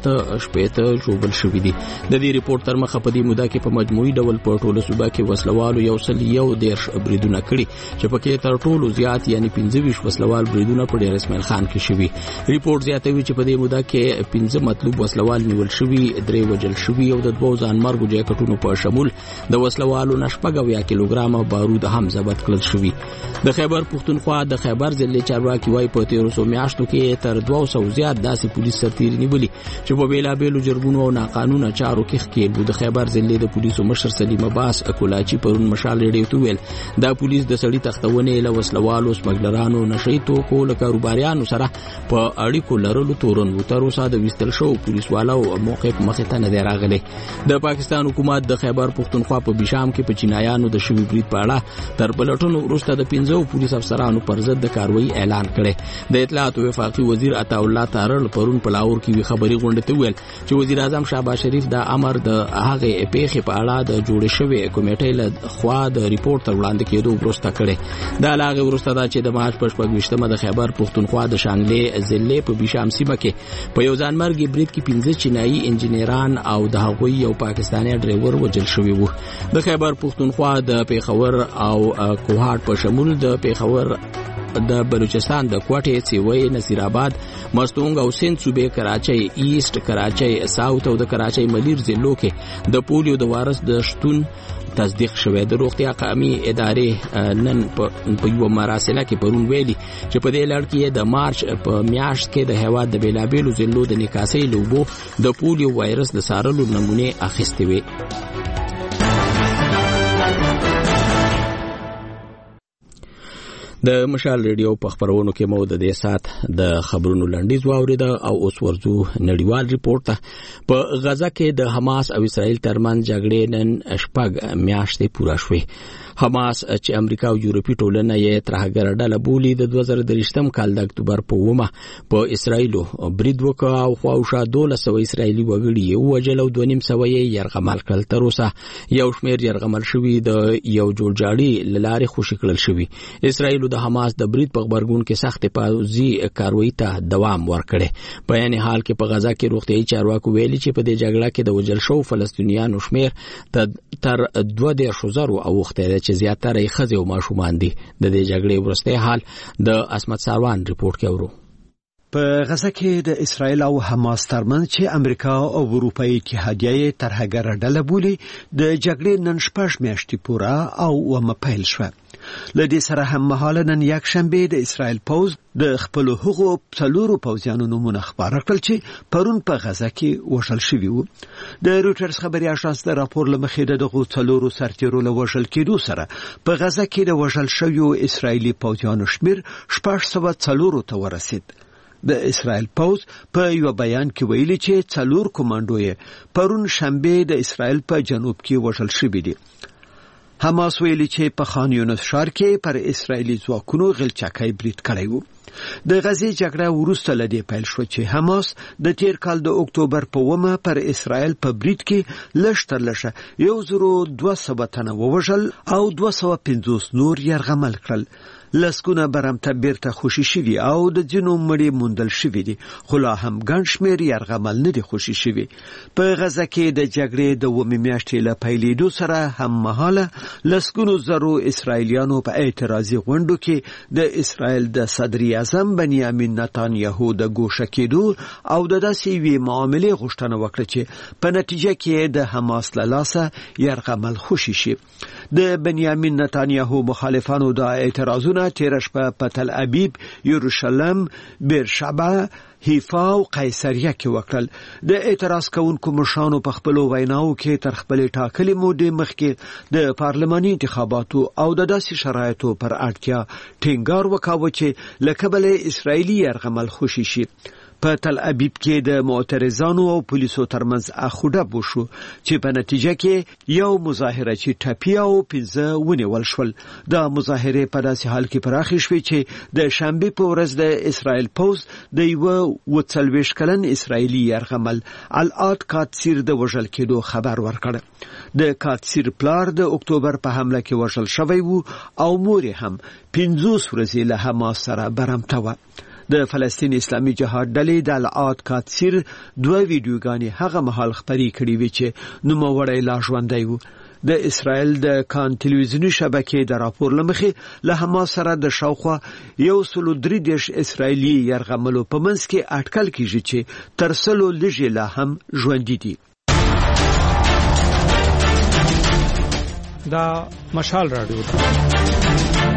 8 ژوبل شوي دي. د دې ریپورت تر مخه په دې موده کې په مجموعي ډول په ټوله صوبه کې وسلوالو 111 بریدونه کړي چې پکې تر ټولو زیات یعنی 25 وسلوال بریدونه په ډیر اسماعیل خان کې شوي. ریپورت زیاتوي چې په دې موده کې 15 مطلوب وسلوال نیول شوي، 3 وجل شوي او د 2 ځان مرګ جاکټونو په شمول د وسلوالو نشپګویا کیلوګرام بارود هم ضبط کړل شوي. د خیبر پښتونخوا د خیبر ضلع چارواکي وايي په 1300 میاشتو کې تر 200 زیات داسې پولیس سرتیري نیولي چې په بیلابېلو جرګونو او ناقانونه چارو کې ښکېل. د خیبر ضلع د پولیسو مشر سلیم عباس کولاچی پرون مشال ریډیو ته ویل دا پولیس د سړی تختونې له وسلوالو سمګلرانو نشئی توکو له کاروباریانو سره په اړیکو لرلو تورن و تر اوسه د وستل شو پولیس والو موقع مخې ته نه راغلي. د پاکستان حکومت د خیبر پښتونخوا په بشام کې په چینایانو د شوی برید په اړه تر پلټونو وروسته د 15 پولیس افسرانو پر ضد د کاروایی اعلان کړي. د اطلاعات او وفاقي وزیر عطا الله تارل پرون په لاهور کې خبري غونډه ته ویل چې وزیر اعظم شهباز شریف د امر د هغه پیښې په اړه د جوړې شوې کمیټې له خوا د ریپورت تر وړاندې کېدو وروسته کړي. دا لاغه وروسته دا چې د مارچ په 28مه د خیبر پښتونخوا د شانګلې ضلع په بشام سیمه کې په یو ځانمرګي برید کې 15 چینایي انجنیران او د هغوی یو پاکستاني ډرایور وجل شوی وو. د خیبر پښتونخوا د پیښور او کوهاټ په شمول د پیښور د بلوچستان د کوټې سیوی نصیر آباد مستونګ او سند صوبې کراچۍ ایست کراچۍ ساوث او د کراچۍ ملیر ضلعو کې د پولیو د وارث د شتون تصدیق شوی. د روغتیا قومي ادارې نن په یو مراسله کې پرون ویلي چې په دې لړ کې د مارچ په میاشت کې د هیواد د بیلابېلو ضلعو د نکاسۍ لوبو د پولیو وایرس د سارلو نمونه اخیستې وي. د مشال ریډیو په خبرونو کې مو د دې سات د خبرونو لنډیز واوریده او اوس ورځو نړیوال ریپورت ته. په غزه کې د حماس او اسرائیل ترمنځ جګړې نن شپږ میاشتې پوره شوې. حماس چې امریکا او یورپی ټولنه یې ترهګر ډله بولي د 2023 کال د اکتوبر په 9 په اسرائیلو برید وکړ او خواوشا 1200 اسرائیلي وګړي وژل او 2.5 یې يرغمل کړل. تر اوسه یو شمېر يرغمل شوي د یو جوړجاړي لارې خوشی کړل شوي. اسرائیل د حماس د برید په خبرګون کې سخت پوځي کاروایی ته دوام ورکړي. په یعنی حال کې په غزا کې روغتيایي چارواکو ویلي چې په دې جګړه کې د وژل شو فلسطینیانو شمېر تر 2,000 اوخته چې زیاتره یې ښځې او ماشومان دي. د دې جګړې وروستی حال د اسمت ساروان ریپورت کې اورو. په غزه کې د اسرائیل او حماس ترمنځ چې امریکا او اروپאי اتحادیه ترهګر ډله بولي د جګړې نن شپږ میاشتې پوره او ومپیل شوه. لدې سره هم مهاله نن یک شنبه د اسرائیل پوز د خپل هغو څلورو پوځیانو نومونه خبر کړل چې پرون په غزه کې وژل شوي وو. د رويټرز خبري اژانس د راپور لمخې دغه څلورو سرتیرو له وژل کېدو سره په غزه کې د وژل شویو اسرائیلي پوځیانو شمیر 404 ته ورسید. د اسرائیل پوز په یو بیان کې ویلي چې 4 کمانډوي پرون شنبه د اسرائیل په جنوب کې وژل شوي دي. حماس ویلي چې په خان یونس ښار کې پر اسرائیلي ځواکونو غلچکۍ برید کړی وو. د غزې جګړه وروسته لدې پیل شو چې حماس د تیر کال د اکتوبر په 9 پر اسرائیل په برید کې لږ تر لږه 1200 تنه ووژل او 250 نور یرغمل کړل. لسکونه برمته بیرته خوشی شوي او د جنو مړي موندل شوي دي، خو لا هم ګڼ شمېر یرغمل نه دي خوشی شوي. په غزه کې د جګړې د 9 میاشتې له پیلېدو سره هم مهاله لسکونو زرو اسرائیلیانو په اعتراضي غونډو کې د اسرائیل د صدر اعظم بنیامین نتانیاهو د ګوښه کېدو او د داسې یوې معاملې غوښتنه وکړه چې په نتیجه کې د حماس له لاسه یرغمل خوشی شي. د بنیامین نتانیاهو مخالفانو د اعتراضونو تیر شپه په تل ابیب، یروشلم، بیرشبه، حیفا او قیصریه کې وکړل. د اعتراض کوونکو مشرانو په خپل ویناو کې تر خپل ټاکلي مودې مخکې د پارلماني انتخاباتو او د داسې شرایطو پر اړتیا ټینګار وکاوه چې له کبله اسرائیلي یرغمل خوشی شي. په تل ابیب کې د معترضانو او پولیسو ترمنځ اخوډب وشو چې په نتیجه کې یو مظاهره چې ټپي او 15 ونیول شول. د مظاهرې په داسې حال کې پراخې شوې چې د شنبې په ورځ د اسرائیل پوز د یو 40 کلن اسرائیلي يرغمل العاد کاتسیر د وژل کېدو خبر ورکړ. د کاتسیر پلار د اکتوبر په حمله کې وژل شوی وو او مور هم 50 ورځې له حماس سره برمته و. د فلسطین اسلامي جهاد ډلې د العاد کاتسیر 2 ویډیوګانې هغه مهال خبرې کړې وې چې نوموړی لا ژوندی و. د اسرائیل د کان ټلویزیوني شبکې د راپور لمخې له حماس سره د شاوخوا 133 اسرائیلي يرغملو په منځ کې اټکل کیږي چې تر 100 لږې لا هم ژوندي دي. دا مشال رادیو ده.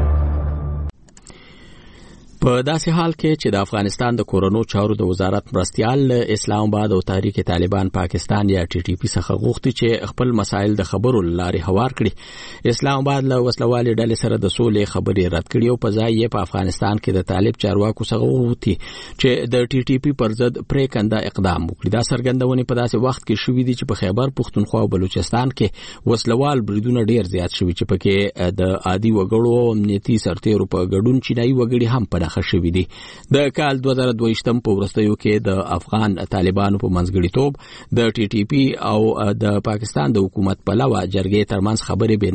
په داسې حال کې چې د افغانستان د کورونو چارو د وزارت مرستیال اسلام آباد او تحریک طالبان پاکستان یا ټي ټي پی څخه غوښتي چې خپل مسایل د خبرو لارې هوار کړي. اسلام آباد له وسلوالې ډلې سره د سولې خبرې رد کړي او په ځای یې په افغانستان کې د طالب چارواکو څخه غوښتي چې د ټي ټي پی پر ضد پریکنده اقدام وکړي. دا څرګندونې په داسې وخت کې شوې دي چې په خیبر پښتونخوا او بلوچستان کې وسلوال بریدونه ډیر زیات شوي چې پکې د عادي وګړو او امنیتي سرتیرو په ګډون چینایي وګړي هم په خښوي دي. د کال 2022 په ورستیو کې د افغان طالبانو په منځګړیتوب د ټي ټي پی او د پاکستان د حکومت په لوا جرګې ترمنځ خبرې به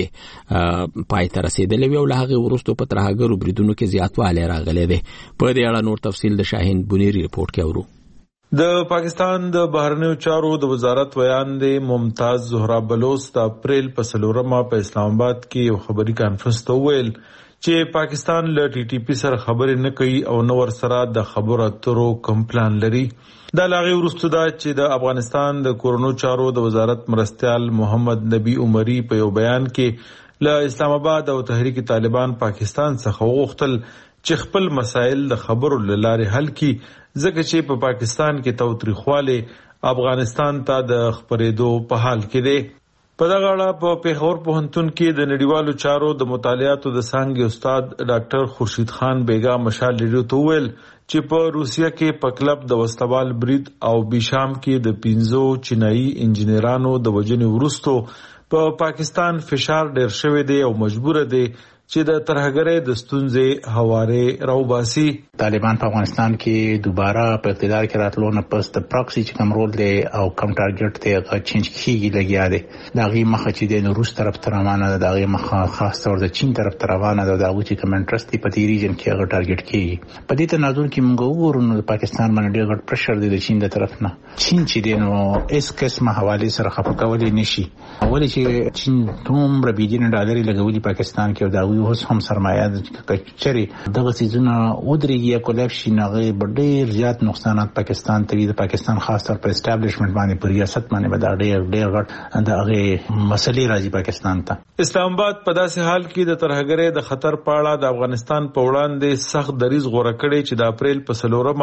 نتیجې پای ته رسیدلې وي او له هغه وروسته په ترهګرو بریدونو کې زیاتوالی راغلی دی. په دې اړه نور تفصیل د شاهین بنيري رپورت کې اورو. د پاکستان د بهرنیو چارو د وزارت ویان دی ممتاز زهرا بلوچ د اپریل په 4 په اسلام آباد کې یو خبري کانفرنس ته ویل چې پاکستان له ټي ټي پی سره خبرې نه کوي او نو ور سره د خبرو اترو کوم پلان لري. دا لاغي ورستو دا چې د افغانستان د کورونو چارو د وزارت مرستیال محمد نبی عمری په یو بیان کې له اسلام آباد او تحریک طالبان پاکستان څخه غوښتل چې خپل مسایل د خبرو لارې حل کړي ځکه چې په پاکستان کې توتریخواله افغانستان ته د خبرېدو په حال کې دی. په دغه اړه په پیښور پوهنتون کې د نړیوالو چارو د مطالعاتو د څانګې استاد ډاکټر خورشید خان بیگا مشال لري ته ویل چې په روسیا کې په کلب د وسلوال برید او بیشام کې د 15 چینایي انجنیرانو د وژنې وروسته په پاکستان فشار ډیر شوی دی او مجبور دی چې د ترهګرۍ د ستونزې هواره راوباسي. طالبان په افغانستان کې دوباره په اقتدار کې راتلو نه پس د پراکسي چې کوم رول دی او کوم ټارګټ دی هغه چینج کیږي لګیا دی. دا غي مخه چې د روس طرف ته روانه ده، دا غي مخه خاص تور د چین طرف ته روانه ده، دا چې کوم انټرست دی په دې ریجن کې هغه ټارګټ کیږي. په دې تناظر کې موږ وګورو نو پاکستان باندې ډېر غټ پرشر دی د چین د طرف نه. چین چې دی نو اس قسمه حواله سره خپل کولای نشي. اول چې چین دومره بلین ډالر لګولي پاکستان کې او دا اوس هم سرمایه کچري دغه سيزونه ودرېږي یا کولاپ شي نغې ډېر زیات نقصانات پاکستان ته د پاکستان خاص تر په اسټابلیشمنت باندې پر ریاست باندې به ډېر غټ دغه مسلې راځي پاکستان ته. اسلام آباد په داسې حال کې د ترهګرۍ د خطر په اړه د افغانستان په وړاندې سخت دریځ غوړه کړی چې د اپریل په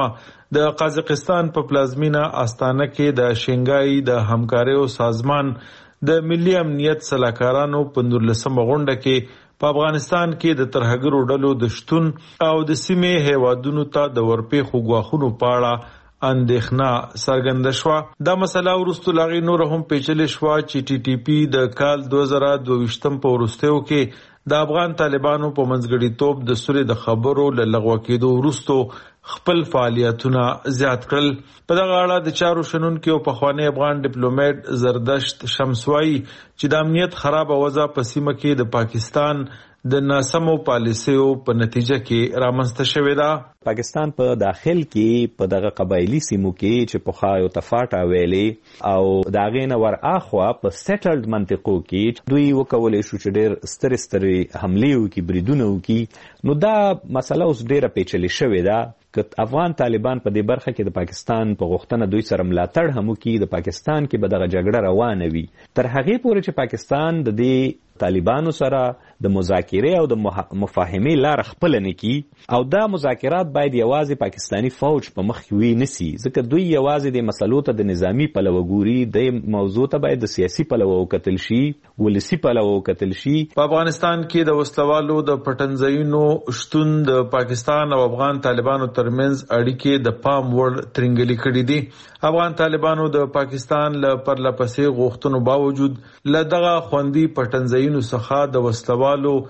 4 د قازقستان په پلازمینه آستانه کې د شنګای د همکاریو سازمان د ملي امنیت صلاحکارانو په 19 غونډه کې په افغانستان کې د ترهګرو ډلو د شتون او د سیمې هیوادونو ته د ورپېښو غواخونو په اړه اندېښنه څرګنده شوه. دا مسله وروسته لاغي نور هم پیچلې شوه چې ټي ټي پی د کال 2022 په وروستیو کې د افغان طالبانو په منځګړیتوب د سولې د خبرو له لغوه کېدو وروسته خپل فعالیتونه زیات کړل. په دغه اړه د چارو شنونکو او پخوانی افغان ډیپلوماټ زردشت شمسوایی چې د امنیت خراب وضع په سیمه کې د پاکستان د ناسمو پالیسیو په نتیجه کې رامنځته شوې ده. پاکستان په داخل کې په دغه قبایلی سیمو کې چې په خایو تفاټا ویلي او دا غینه ور اخوا په سیټلډ منطقو کې دوی وکولې شو چې ډېر ستري حملې وکړي بریدونه وکړي. نو دا مسله اوس ډېره پیچلې شوې ده که افغان طالبان په دې برخه کې د پاکستان په غوښتنه دوی سره ملاتړ هم وکړي. د پاکستان کې به دغه جګړه روانه وي تر هغې پورې چې پاکستان د دې طالبانو سره د مذاکرې او د مفاهمې لار خپل نه کی او دا مذاکرات باید یوازې پاکستانی فوج په مخ وي نسی ځکه دوی یوازې د مسلو ته د نظامی پلوه ګوري د موضوع ته باید د سیاسي پلوه وکتل شي ولسی پلوه وکتل شي. په افغانستان کې د وسلوالو د پټنځایونو شتون د پاکستان او افغان طالبانو ترمنځ اړیکې د پام وړ ترنګلي کړې دي. افغان طالبانو د پاکستان له پرلپسې غوښتنو باوجود له دغه خوندي پټنځایونو څخه د وسلوالو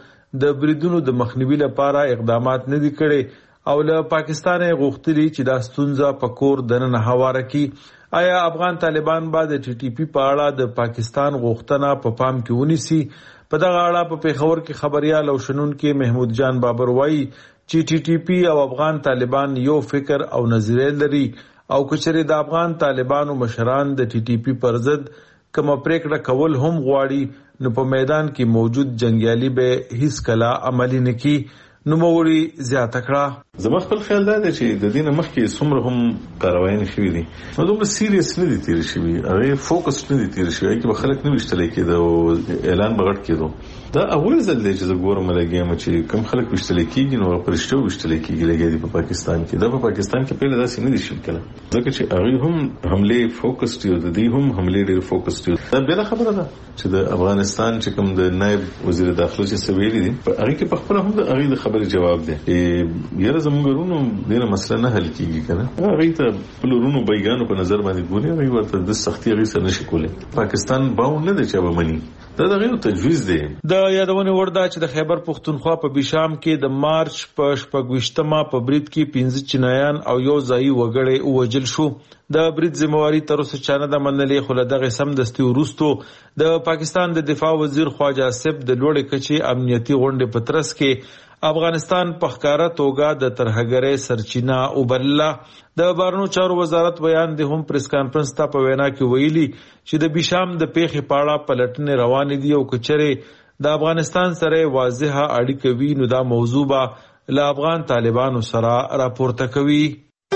د بریدونو د مخنیوي لپاره اقدامات نه دي کړي او له پاکستان غوښتلي چې دا ستونزه په کور دننه هواره کړي. آیا افغان طالبان به د ټي ټي پی په اړه د پاکستان غوښتنه په پام کې ونیسي؟ په دغه اړه په پیښور کې خبريال او شنونکو محمود جان بابر وایي چې ټي ټي پی او افغان طالبان یو فکر او نظریه لري او کچره د افغان طالبانو مشران د ټي ټي پی پر ضد کوم پریکړه کول هم غواړي نو په میدان کې موجود جنگیالي به هیڅ کله عملی نکي. نو موري زیاته کړه. زما خپل خیال دا دی چې د دینه مخکې څومره هم کاروایي شوې دي نو دومره سیریس نه دي تیر شوی هغه فوکس نه دي تیر شوی چې خلک نه وشتل کېده او اعلان بغټ کېدو. دا اول ځل دی چې زه ګورم لګیم چې کم خلک وشتل کېږي نو پرشتو وشتل کېږي لګي په پاکستان کې. دا په پاکستان کې پیله داسې نه دي شوی کله ځکه چې هغه هم حمله فوکس دی او د دې هم حمله ډېر فوکس دی. دا بل خبره ده چې د افغانستان چې کوم د نائب وزیر داخله چې سویلي دي هغه کې په خپل هم د هغه خبره جواب دی یره زموږ دینه مسله نه حل کیږي کنه هغه ته پلورونو بیګانو په نظر باندې ګوري هغه ورته د سختي غي سره نشي کولای. پاکستان باور نه دی چې به مني دا دغه تجویز دی. د یادونه وردا چې د خیبر پختونخوا په بشام کې د مارچ په 28مه په برید کې 15 چینایان او یو ځای وګړي وژل شو. د برید ذمہواری تر اوسه چانه د منلې خو له دغه سم دستي ورستو د پاکستان د دفاع وزیر خواجه آصف د لوړې کچې امنیتي غونډې په ترڅ کې افغانستان په ښکارا توګه د ترهګرۍ سرچینه وبلله. د بهرنیو چارو وزارت بیان د هم پریس کانفرنس ته په وینا کې ویلي چې د بشام د پیښې پاړه پلټنې روانې دي او کچره د افغانستان سره واضحه اړیکه وي نو دا موضوع به له افغان طالبانو سره راپورته کوي.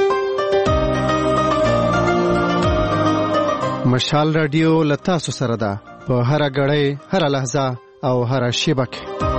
مشال رادیو لتاسو سره ده په هر غړې هر لحظه او هر شیبه کې.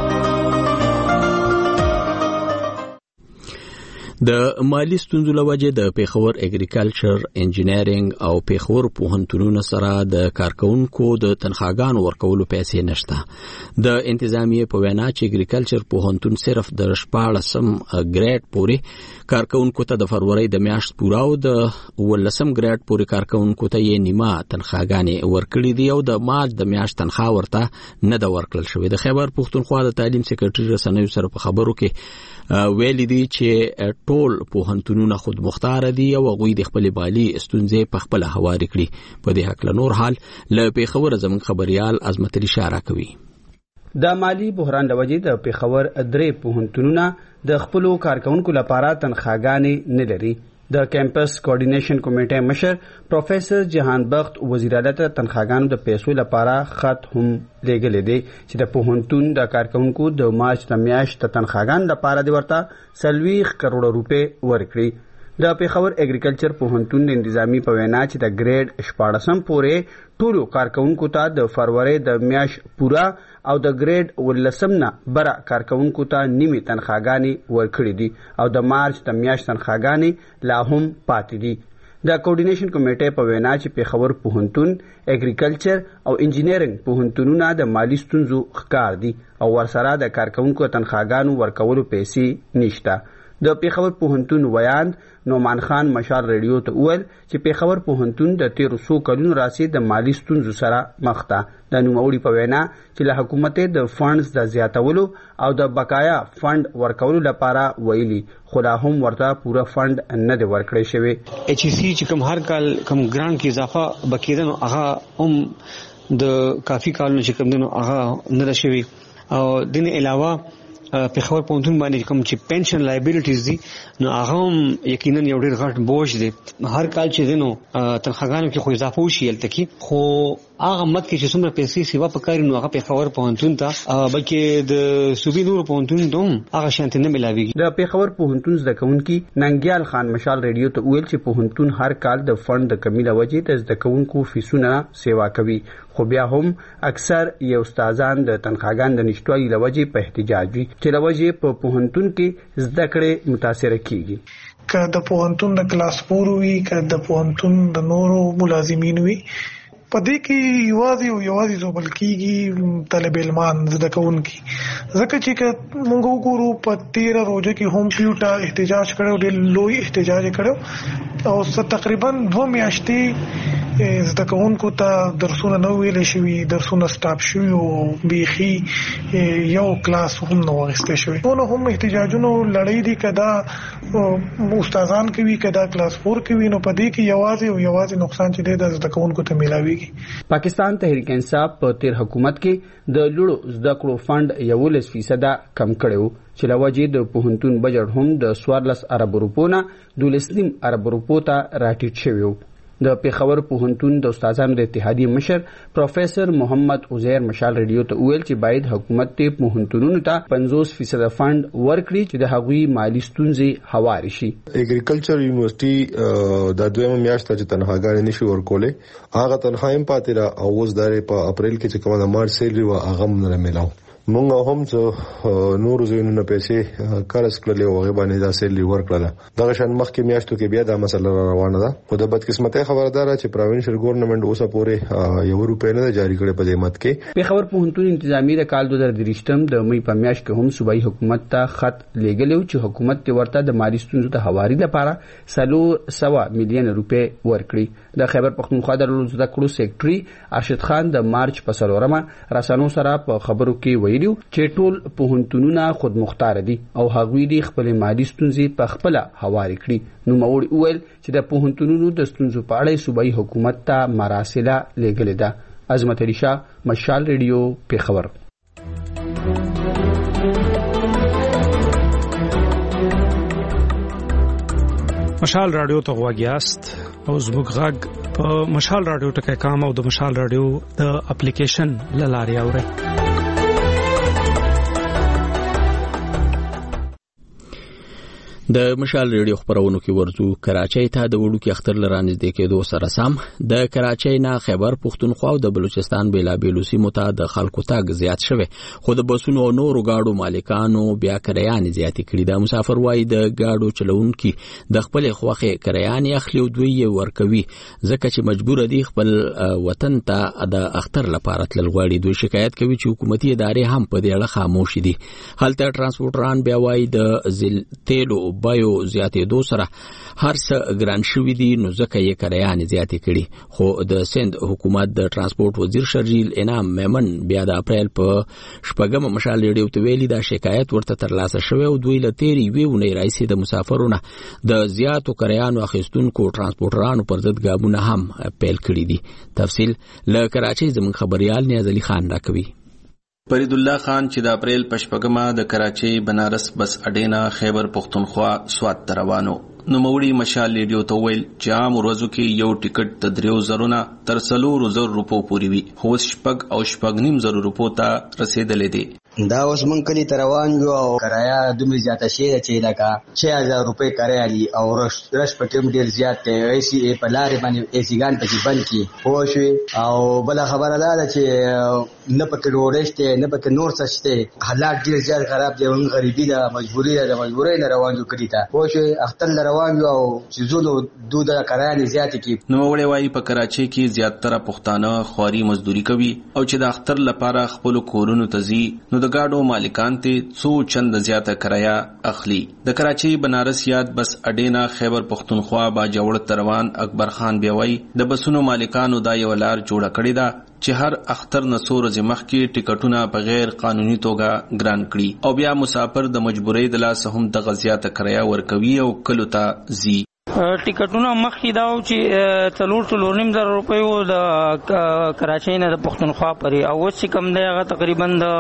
د مالی ستونزو له وجې د پیښور اګریکلچر انجینرینګ او پیښور پوهنتونونو سره د کارکونکو د تنخواګانو ورکولو پیسې نشته. د انتظامیه په وینا چې اګریکلچر پوهنتون صرف د 14م ګریډ پورې کارکونکو ته د فروری د میاشت پورا او د 18م ګریډ پورې کارکونکو ته یې نیمه تنخواګانې ورکړي دي او د مارچ د میاشت تنخوا ورته نه د ورکړل شوې. د خیبر پختونخوا د تعلیم سکرټری رسنیو سره په خبرو کې ویلي دي چې ټول پوهنتونونه خود مختار دي او غوي د خپل مالی ستونزې په خپل هواري کړي. په دې حق له نور حال له پیښور زموږ خبريال عظمت علي اشاره کوي. د مالی بحران د وجې د پیښور درې پوهنتونونه د خپل کارکونکو لپاره تنخواګانې نه لري. د کیمپس کوارډینیشن کمیټې مشر پروفیسور جهان بخت وزیر اعلی ته تنخواګانو د پیسو لپاره خط هم لېږلی دی چې د پوهنتون د کارکونکو د مارچ د میاشت تنخواګانو لپاره د ورته 40 کروڑ روپے ورکړي. د پیښور اګریکلچر پوهنتون د انتظامی په وینا چې د ګریډ 14م پورې ټولو کارکونکو ته د فروری د میاشت پورا او د ګریډ 18م نه بره کارکونکو ته نیمه تنخواګانې ورکړي دي او د مارچ د میاشت تنخواګانې لا هم پاتې دي. د کوارډینیشن کمیټې په وینا چې پیښور پوهنتون اګریکلچر او انجینرینګ پوهنتونونه د مالی ستونزو ښکار دي او ورسره د کارکونکو تنخواګانو ورکولو پیسې نشته. د پیښور پوهنتون ویاند نومان خان مشال ریډیو ته وویل چې پیښور پوهنتون د 1300 کلونو راځي د مالی ستونزو سره مخ ده. د نوموړي په وینا چې له حکومت د فندز د زیاتولو او د بقایا فند ورکولو لپاره ویلي خو لا هم ورته پوره فند نه دی ورکړی شوی. ایچ سی چې کوم هر کال کوم ګرانټ کې اضافه بکیدنو هغه هم د کافي کالونو چې کوم دنو هغه نه شوی او دین علاوه پیښور پوهنتون باندې کوم چې پنشن لایبیلیټیز دي نو هغه هم یقینا یو ډېر غټ بوج دی. هر کال چې دینو تنخواګانو کې خو اضافه وشي الته کې خو هغه مت کې چې څومره پیسې سیوا پکاري نو هغه پیښور پوهنتون ته بلکې د صوبې نور پوهنتون دوم هغه شانت نه ملاويږي. د پیښور پوهنتون زده کوونکي ننګیال خان مشال ریډیو ته ویل چې پوهنتون هر کال د فند د کمی لوجې د زده کوونکو فیسونه سیوا کوي، خو بیا هم اکثر یو استادان د تنخواګان د نشټوالي لوجې په احتجاج وي چې لوجې په پوهنتون کې زده کړې متاثر کیږي. که د پوهنتون د کلاس پور وي، که د پوهنتون د نورو ملازمین وي، په دې کې یوازې زوبل کیږي طالب علمان زده کوونکي. ځکه چې موږ وګورو په 13 روزه کې هم پیوټا احتجاج کړو، ډېر لوی احتجاج کړو او تقریبا 2 میاشتې زده کوونکو ته درسونه نه ویل شوي، درسونه سټاپ شوي او بیخي یو کلاس هم نه واغستې شوی. نو هم احتجاجونو لړۍ دي کدا استادان کوي کدا کلاس 4 کوي، نو په دې کې یوازې نقصان چې د زده کوونکو ته ملاوي. پاکستان تحریک انصاف په تیر حکومت کې د لوړو زده کړو فند 11% کم کړو چې لوجې د پوهنتون بجټ هم د 14 ارب روپو نه 12 ارب روپو ته راټیټ شوی. د پیښور پوهنتون د استادانو د اتحادیې مشر پروفیسور محمد عزیر مشال ریډیو ته ویل چې باید حکومت ته پوهنتونونو ته 50% فند ورکړي چې د هغوی مالی ستونزې هواري شي. اګریکلچر یونیورسيټي د دویمه میاشت چې تنخواګانې نشي ورکولې، هغه تنخوایم پاتې را او اوس د اپریل کې چې کومه د مارچ سیلري و هغه نه ملاو. مونږ هم څه نور زینونه پیسې قرض کړلې او هغه باندې دا سیلري ورکړله. دغه شان مخکې میاشتو کې بیا دا مسله روانه ده. خو د بدقسمتۍ خبردار چې پروینشل ګورنمنت اوسه پورې 1 روپۍ نه جاری کړي په دې مت کې. پیښور پوهنتون انتظامی د کال 2023 د مې په میاشت کې هم صوبایي حکومت ته خط لیږلی چې حکومت ته ورته د مالی ستونزو ته هواري لپاره 300 میلیون روپۍ ورکړي. د خیبر پختونخوا د زده کړو سیکریټري ارشد خان د مارچ په 4مه رسنیو سره په خبرو کې ویلي چې ټول پوهنتونونه خود مختار دي او هغوی د خپل مالی ستونزې په خپل هواري کړي. نو موري ویل چې د پوهنتونونو د ستونزو په اړه صوبایي حکومت ته مراسله لیږلې ده. عظمت علي شاه، مشال ریډیو، پیښور. مشال رادیو ته غواګیاست او زموږ غږ په مشال رادیو ټکي کام او د مشال رادیو د اپلیکیشن لاري اوري. د مشال ریډیو خبرونو کې ورځو کراچۍ ته د وړو کې اختر لرانځ د کېدو سره سم د کراچۍ نه خیبر پختونخوا او د بلوچستان بیلابیلو سیمو ته د خلکو تاګ زیات شوه، خو د بسونو او نورو گاډو مالکانو بیا کرایان زیات کړي. د مسافر وای د گاډو چلوونکي د خپل خوخه کرایان اخلي او دوی ورکوي ځکه چې مجبور دي خپل وطن ته د اختر لپاره تل غواړي. دوی شکایت کوي چې حکومتي ادارې هم په دې اړه خاموش دي. هلته ترانسپورټران بیا وای د تیلو بایو زیاتې دو سره هر څه ګران شوی دي، نو ځکه یې کرایان زیاتې کړي. خو د سند حکومت د ترانسپورت وزیر شرجیل انعام میمن بیا د اپریل په 4مه مشال ریډیو ته ویلي دا شکایت ورته ترلاسه شوی او دوی له تیری ویونه راځي د مسافرونو د زیاتو کرایانو اخیستونکو ترانسپورټرانو پر ضد ګامونه هم پیل کړي دي. تفصیل له کراچۍ زموږ خبريال نیاز علي خان راکوي. فرید الله خان چې د اپریل په 4مه د کراچۍ بنارس بس اډینا خیبر پختونخوا سوات ته روانو. نو موړي مشال ریډیو ته ویل چې عام ورځو کې یو ټیکټ د 3,000 تر 4,000 روپو پورې وي، خو 6.5 روپو ته رسیدلې دي. دا اوس مونږ کلی ته روان یو او کرایه دومره زیاته شي چې لکه 6,000 روپۍ کرایه دي او رش په ټیم ډیر زیات دی. ایسی په لارې باندې ایسی ګان پکې بند کی خو شوي او بل خبره ده چې نه پکې ډوډۍ نه پکې نور څه شته. حالات ډیر زیات خراب دي، موږ غریبي ده، مجبوري ده، د مجبورۍ نه روان یو کلی ته خو شوي اختر روان یو او چې زونو دوه کرایه زیات کی. نو وړي وايي په کراچۍ کې زیاتره پښتانه خواري مزدوري کوي او چې د اختر لپاره خپل کورونو ته ځي نو د گاډو مالکان ته څو چند زیاته کرایه اخلي. د کراچۍ بنارس یاد بس اډینا خیبر پختونخوا باجوړ تروان اکبر خان بیوي د بسونو مالکانو دا یو لار جوړه کړې ده چې هر اختر نسور زمخ کې ټیکټونه په غیر قانوني توګه ګران کړي او بیا مسافر د مجبورۍ د لاس هم د غزيات کرایه ورکوي او کلو ته زی. ټیکټونه مخکې دا و چې 4.5 روپیو د کراچۍ نه د پښتونخوا پرې او اوس چې کوم دی هغه تقریبا د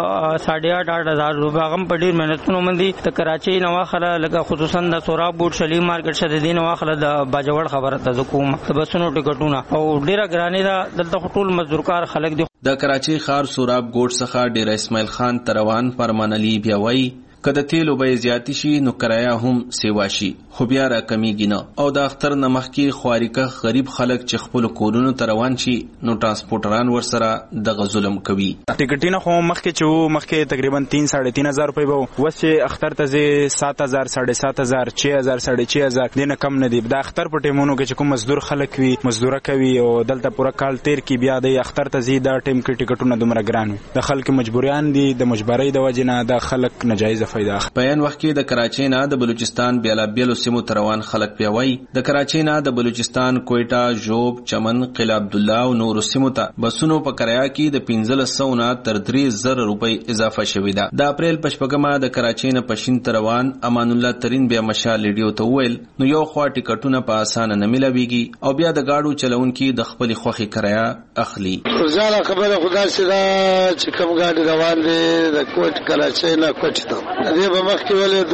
8.5 روپۍ هغه په ډېر مهنتونو باندې د کراچۍ نه واخله لکه خصوصا د سوراب بوټ شلی مارکیټ شه د دین واخله د باجوړ خبره ته کوم د بسونو ټیکټونه او ډېره ګرانې ده دلته ټول مزدورکار خلک دي. د کراچۍ ښار سوراب ګوټ څخه ډیر اسماعیل خان تروان فرمان علي بیا وایي کله تیلو به زیاتی شي نو کرایه هم سیوا شي خو بیا را کمیږي نه او د اختر نمخ کې خواریکه غریب خلک چې خپل کورونو ته روان شي نو ترانسپورټران ورسره د ظلم کوي. ټیکټینه خو مخکې تقریبا 3-3.5 روپۍ وو وس چې اختر ته 7,000 7,500 6,000 6,500 دینه کم نه دی. د اختر په ټیمونو کې چې کوم مزدور خلک وي مزدوره کوي او دلته پوره کال تیر کې بیا د اختر ته زی د ټیم کې ټیکټونه دومره ګران وي د خلک مجبوریان دي د مجبورۍ د وجې نه د خلک ناجایز په یان وخت کې د کراچۍ نه د بلوچستان بیلابیلو سیمو تروان خلک پیوي د کراچۍ نه د بلوچستان کوئټه جوب چمن قلعه عبد الله او نور سیمو ته بسونو په کرایه کې د 1500 نه تر 3000 روپۍ اضافه شوې ده. د اپریل پښپګما د کراچۍ نه پښین تروان امان الله ترين بیا مشال لیډیو ته ویل نو یو خوا ټیکټونه په اسانه نه ملويږي او بیا د گاډو چلونکي د خپل خوخي کرایه اخلي. ځاله خبره خدای سره چې کوم گاډي روان دي د کوټ کراچۍ نه کوټ ته دې به مخکې ولې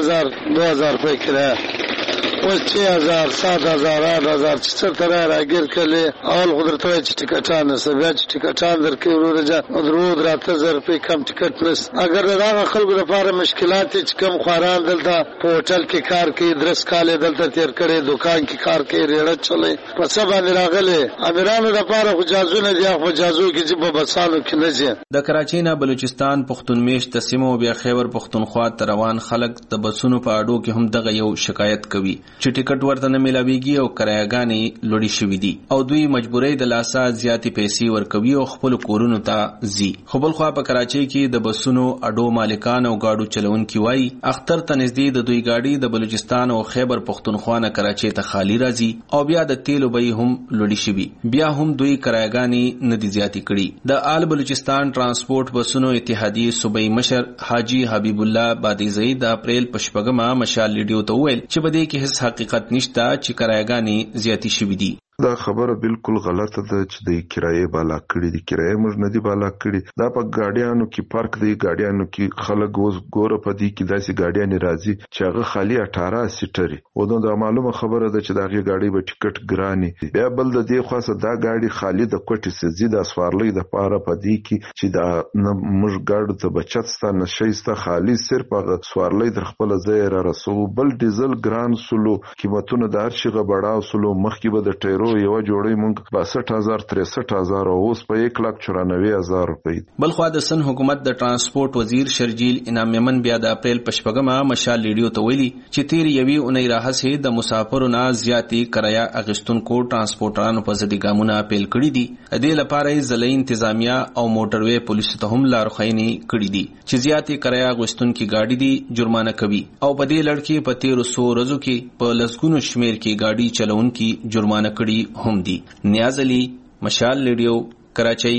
2,000 روپۍ کرایه اوس 6,000 7,000 8,000 چې تر راګر کړي اول قدرت وای چې ټیکټان نه بیا چې ټیکټان درکې ورته درود راته 1000 روپۍ کم ټیکټ پلس اگر دا خلکو لپاره مشکلات چې کم خواران دلته په هوټل کې کار کوي درس کال دلته تیر کړي دکان کې کار کوي ریړه چلے په څه باندې راغلي امیرانو لپاره خو جازونه دي خو جازو کې چې په بسانو کې نه ځي. د کراچۍ نه بلوچستان پښتون میشت سیمو بیا خیبر پښتونخوا تروان خلک د بسونو په اډو کې هم دغه یو شکایت کوي چې ټیکټ ورته نه ملاويږي او کرایګانې لوړې شوې دي او دوی مجبورۍ د لاسه زیاتې پیسې ورکوي او خپل کورونو ته ځي. خو بل خوا په کراچۍ کې د بسونو اډو مالکان او گاډو چلونکي وایي اختر ته نږدې د دوی گاډي د بلوچستان او خیبر پښتونخوا نه کراچۍ ته خالی راځي او بیا د تیلو بیې هم لوړې شوي بیا هم دوی کرایګانې نه دي زیاتې کړي. د آل بلوچستان ترانسپورت بسونو اتحادیې صوبایي مشر حاجی حبیب الله بادیزئی د اپریل په شپږمه مشال لیډیو ته ویل چې بده کې هیڅ حقیقت نشته چې کرایګانې زیاتې شوې دي. دا خبره بالکل غلطه ده چې د کرایې بالا کړي دي کرایې موږ نه دي بالا کړي دا په ګاډیانو کې فرق دی ګاډیانو کې خلک اوس ګوره په دې کې داسې ګاډیان راځي چې هغه خالی 18 سیټري او دا معلومه خبره ده چې دا غي ګاډي به ټیکټ ګراني بیا بل د دې خاصه دا ګاډي خالی د کوټې سزي د سوارلې د پاره په دې کې چې دا موږ ګاډو ته بچت ستانه شيسته خالی صرف هغه سوارلې در خپل ځای را رسو بل ډیزل ګران سلو قیمتونه د هر شي غبړاو سلو مخکې به د ټیرو یو جوړی مونږ 62,000 63,000 او اوس په 1,94,000 روپۍ. بل خو د سن حکومت د ترانسپورت وزیر شرجیل انعام یمن بیا د اپریل په شپږمه مشال لیډیو ته ویلي چې تیر یوي اونۍ راهسې د مسافرو نه زیاتې کرایه اغشتونکو ترانسپورټرانو په ضد ګامونه اپیل کړي دي. د لپاره ځلې انتظامیه او موټروي پولیسو ته هم لارښوونې کړي دي چې زیاتې کرایه اغشتونکو گاډي دي جرمانه کوي او په دې لړ کې په 1300 ورځو کې په لسګونو شمیر کې گاډي چلونکي جرمانه کړي هم دي. نیاز علي مشال لیډیو کراچۍ.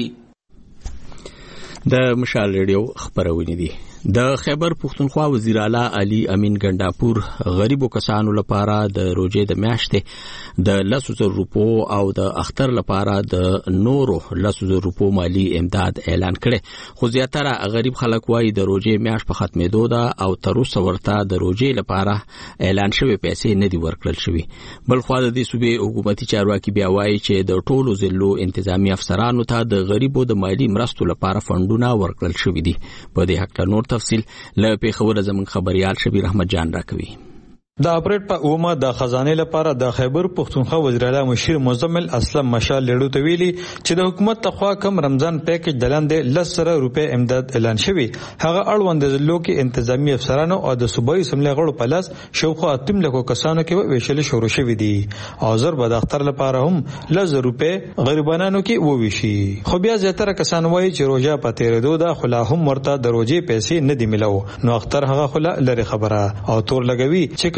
د مشال لیډیو خبرونه دي. د خیبر پښتونخوا وزیر اعلی علي امین ګنداپور غریبو کسانو لپاره د روزې د میاشتې د 100,000 روپو او د اختر لپاره د نورو 100,000 روپو مالی امداد اعلان کړي خو زیاتره غریب خلک وایي د روزې میاشت په ختمېدو ده او تر اوسه ورته د روزې لپاره اعلان شوی پیسې نه دي ورکړل شوی. بل خو د دې صوبې حکومتي چارواکي بیا وایي چې د ټولو ضلعو انتظامی افسرانو ته د غریبو د مالی مرستو لپاره فندونه ورکړل شوی دي. په دې حق نور تفصیل له پیښور زموږ خبريال شبیر احمد جان راکوي. د اپریل په اومه د خزانه لپاره د خیبر پښتونخوا وزیر اعلی مشیر مزمل اسلم مشال لیډو ته ویلي چې د حکومت تخوا کم رمضان پیکج دلاندې 100 روپے امداد اعلان شوی هغه اړوند ضلعو کې انتظامی افسرانو او د صوبایي اسمبلی غړو په لاس شاوخوا 8 لکو کسانو کې ویشل شروع شوی دي او زر به د اختر لپاره هم 100 روپے غریبانو کې وویشي. خو بیا زیاتره کسان وایي چې روزه په تیرېدو د خلا هم ورته د روزې پیسې نه دی ملو نو اختر هغه خلا لري خبره او تور لګوي چې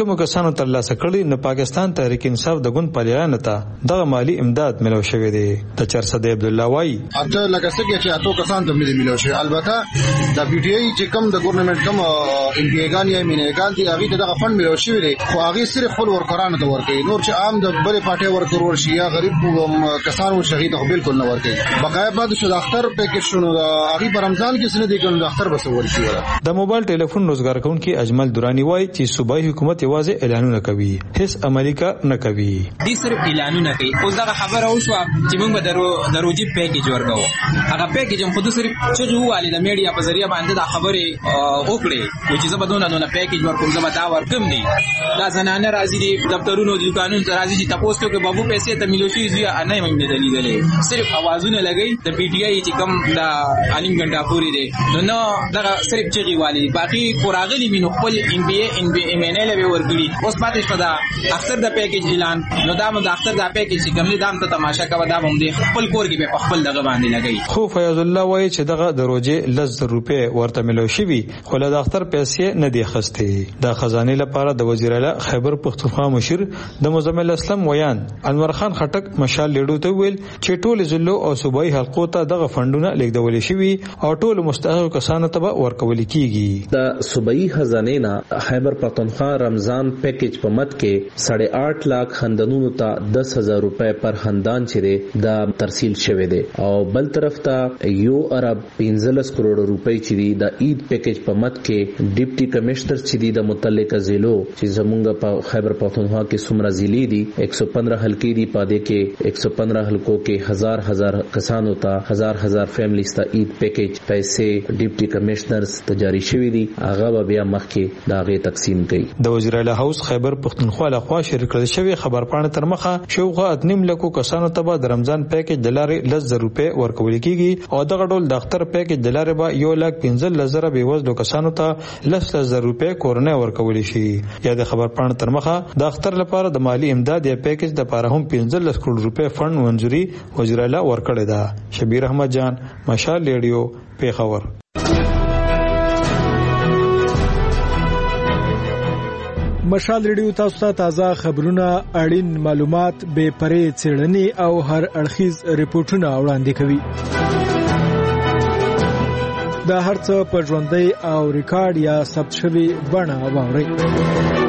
کوم کسانو ترلاسه کړي نه پاکستان تحریک انصاف د ګوند پالیان ته دغه مالی امداد ملو شوی دی. د چرصد عبد الله وای اته لکه څنګه چې اتو کسان ته ملو شي. البته د پی ټی آی چې کم د ګورنمنت کم ام پی ایګان یا مینېګان دي هغه دغه فند ملو شوی دی خو هغه صرف خپل ورکرانو ته ورکړي. نور چې عام د بلې پارټي ورکرور شي یا غریب کسانو شهید خو بالکل نه ورکړي. بقایا بعد شو د اختر پیکج شنو هغه په رمضان کې سن دي ګل د اختر بس ورشي. د موبایل ټلیفون روزګار کونکي اجمل دورانی وای چې صوبایي حکومت یوازې اعلانونه کوي هیڅ عملی کار نه کوي. دي صرف اعلانونه کوي. اوس دا خبره وشو چې موږ به دروجي پیکج ورکو. هغه پیکج هم خود صرف چې جوړاله د میډیا په ذریعہ باندې دا خبره وکړي چې زبدونه پیکج ورکوم زما دا ورکم دي. دا زنانه راځي دي دفترونو د دکانونو ته راځي چې تاسو ته بابو پیسې ته ملوشي زیه نه مې دلیدلې صرف اوازونه لګي. د پی ټی آی چې کوم دا علیم ګنډا پوری دي نو دا صرف چغي والی باقي کوراغلی مينو خپل ام بي ام ان ال به ورګړي. اوس پاتې شو دا اختر د پیکج اعلان نو دا د اختر د پیکج چې کوم دام ته تماشا کوي دا هم دي خپل کور کې په خپل دغه باندې لګي. خو فیاض الله وایي چې دغه د روزه لزر روپے ورته ملو شي خو له اختر پیسې نه دی خسته. د خزانه لپاره د وزیر اعلی خیبر پختونخوا مشیر د مزمل اسلام ویان انور خان خټک مشال لیډو ته ویل چې ټول ضلع او صوبایي حلقو ته دغه فندونه لیږدول شي او ټول مستحق کسانو ته ورکول کیږي. د صوبایي خزانه نه خیبر پختونخوا رمضان پیکج په مت کې 8.5 लाख خندانونو ته 10,000 روپے پر خندان چره د ترسیل شوه دي او بل طرف ته یو ارب 15 کروڑ روپے چری د عید پیکج په مت کې ډیپټي کمشنر چری د متعلقه ضلعو چې زمونږ په خیبر پختونخوا کې سمرا ضلع دي 115 حلقې دي پاده کې 115 حلقو کې هزار کسانو ته هزار فیملیز ته عید پیکج پیسې ډیپټي کمشنرز ته جاری شوی دي هغه بیا مخکې دا غي تقسیم کړي. د وزیر اعلی هاوس خیبر پختونخوا لخوا شریک کړل شوی خبرپاڼه تر مخه شوغه 8 لکو کسانو ته د رمضان پیکج د لارې 10,000 روپے ورکول کیږي او دغه ډول د اختر پیکج د لارې به 1,15,000 بیوزلو کسانو ته 10,000 روپے کورنۍ ورکول شي. یا د خبرپاڼه تر مخه د اختر لپاره د مالی امداد یا پیکج د لپاره هم 15 کروڑ روپے فند منځوري وزیر اعلی ورکړی دا. شبیر احمد جان مشال ریډیو پیښور. مشال ریډیو تاسو ته تازه خبرونه اړین معلومات به پرې څېړنې او هر اړخیز ریپورتونه وړاندې کوي. دا هرڅه په ژوندۍ او ریکارډ یا ثبت شوی بڼه واورئ.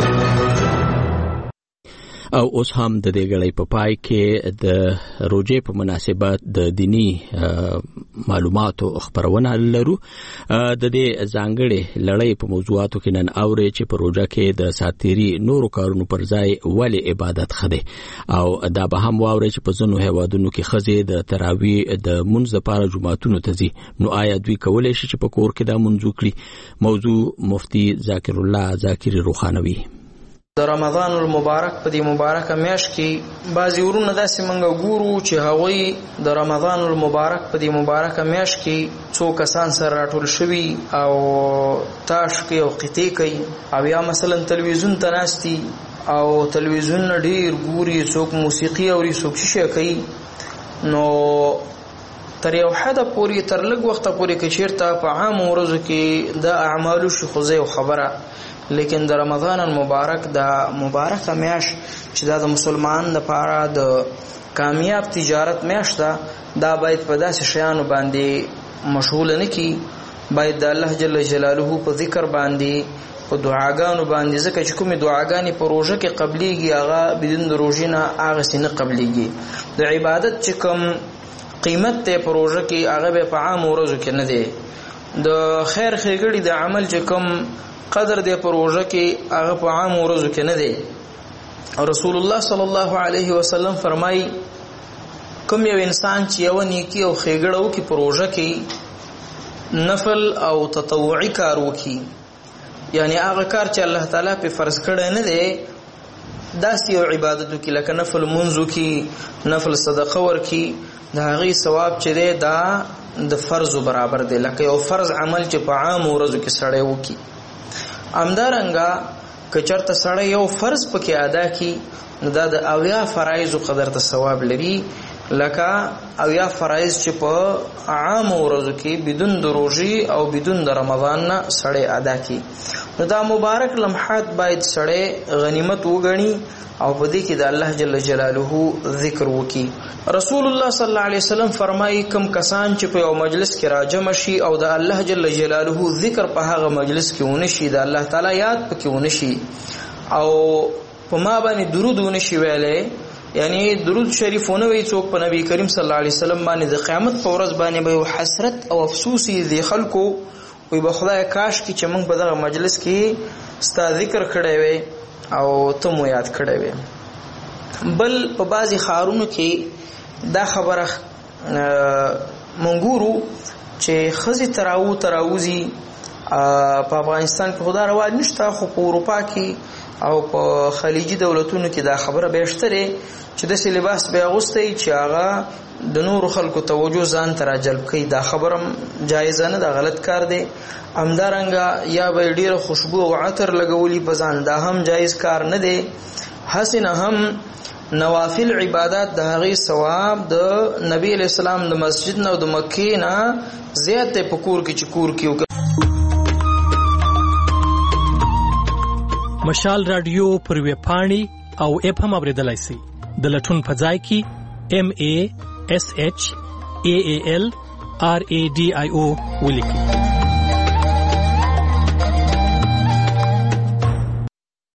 او اوس هم د دې غړې په پای کې د روزې په مناسبت د دینی معلوماتو خبرونه لرو. د دې ځانګړي لړۍ په موضوعاتو کې نن اوري چې په روزه کې د ساتيري نورو کارونو پر ځای ولې عبادت خده او دا به هم واوري چې په ځینو هیوادونو کې خزه د تراویح د منځ لپاره جمعهتونو ته ځي نو آیا دوی کولای شي چې په کور کې دا منځ وکړي. موضوع مفتی ذاکر الله ذاکری روخانوي. د رمضان المبارک په دې مبارکه میاشت کې بعضی ورونه داسې منګه ګورو چې هغوی د رمضان المبارک په دې مبارکه میاشت کې څو کسان سره راټول شوي او تاش کوي او قطې کوي او یا مثلا تلویزیون ته ناستي او تلویزیون ډیر ګوري څوک موسیقي اوري څوک شیشه کوي. نو تر یو حد پورې تر لږ وخت پورې کې چیرته په عام ورځو کې د اعمالو شخصي خبره لیکن د رمضان المبارک د مبارکه میاشت چې د مسلمان لپاره د کامیاب تجارت میاشت دا باید په داسې شیانو باندې مشغول نه کی. باید د الله جل جلاله په ذکر باندې په دعاګانو باندې ځکه چې کومې دعاګانې په روزه کې قبليږي هغه بدون د روزې نه هغه سینه قبليږي. د عبادت چې کوم قیمت ته په روزه کې هغه به په عام ورځو کې نه دی. د خیر ښېګړې د عمل چې کوم قدر دې پر روزه کې هغه په عام ورځو کې نه دی. رسول الله صلی الله علیه وسلم فرمایي کوم یو انسان چې یو نیکی او ښېګړه وکړي په روزه کې نفل او تطوعي کار وکړي یعنی هغه کار چې الله تعالی په فرض کړی نه دی داسې یو عبادت وکړي لکه نفل منځ وکړي نفل صدقه ورکړي د هغې ثواب چې دی دا د فرض برابر دی لکه یو فرض عمل چې په عام ورځو کې سړی وکړي. امدارنګه که چرته سړی یو فرض پکې ادا کی نو دا د اویا فرایض قدر ته ثواب لري لکه او یا فرایض چې په عام ورځو کې بدون د روزي او بدون د رمضان نه سړی ادا کی. نو دا مبارک لمحات باید سړی غنیمت وګڼي او په دې کې د الله جل جلاله ذکر وکي. رسول الله صلی الله علیه وسلم فرمایي کوم کسان چې په یو مجلس کې راجم شي او د الله جل جلاله ذکر په هغه مجلس کې ونشي، د الله تعالی یاد پکې ونشي او په ما باندې درود ونشي ویلې، یعنی درود شریفونه وی څوک په نبی کریم صلی الله علیه وسلم باندې د قیامت په ورځ باندې به حسرت او افسوس دي خلکو وي به خدای کاش کی چې موږ په دغه مجلس کې ستا ذکر کړی وي او ته مو یاد کړی وي. بل په بعضی خارونو کې دا خبره منګورو چې خزي تراوزی په افغانستان کې خدای رواج نشته، خو په اروپا کې او په خلیجي دولتونو کې دا خبره بهشتره چې د لباس به اغوستي چې هغه د نور خلکو توجه ځان ته راجلب کوي. دا خبره جایز نه، دا غلط کار دی. همدارنګه یا به ډیره خوشبو او عطر لګولي په ځان، دا هم جایز کار نه دی. حسن هم نوافل عبادت د هغه ثواب د نبی علیہ السلام د مسجد نه او د مکې نه زیات په کور کې چکور کیو. مشال رادیو پر ویب پاڼې او اپ هم اوریدلای شئ. د لټون په ځای کې MASHAALRADIO ولیکئ.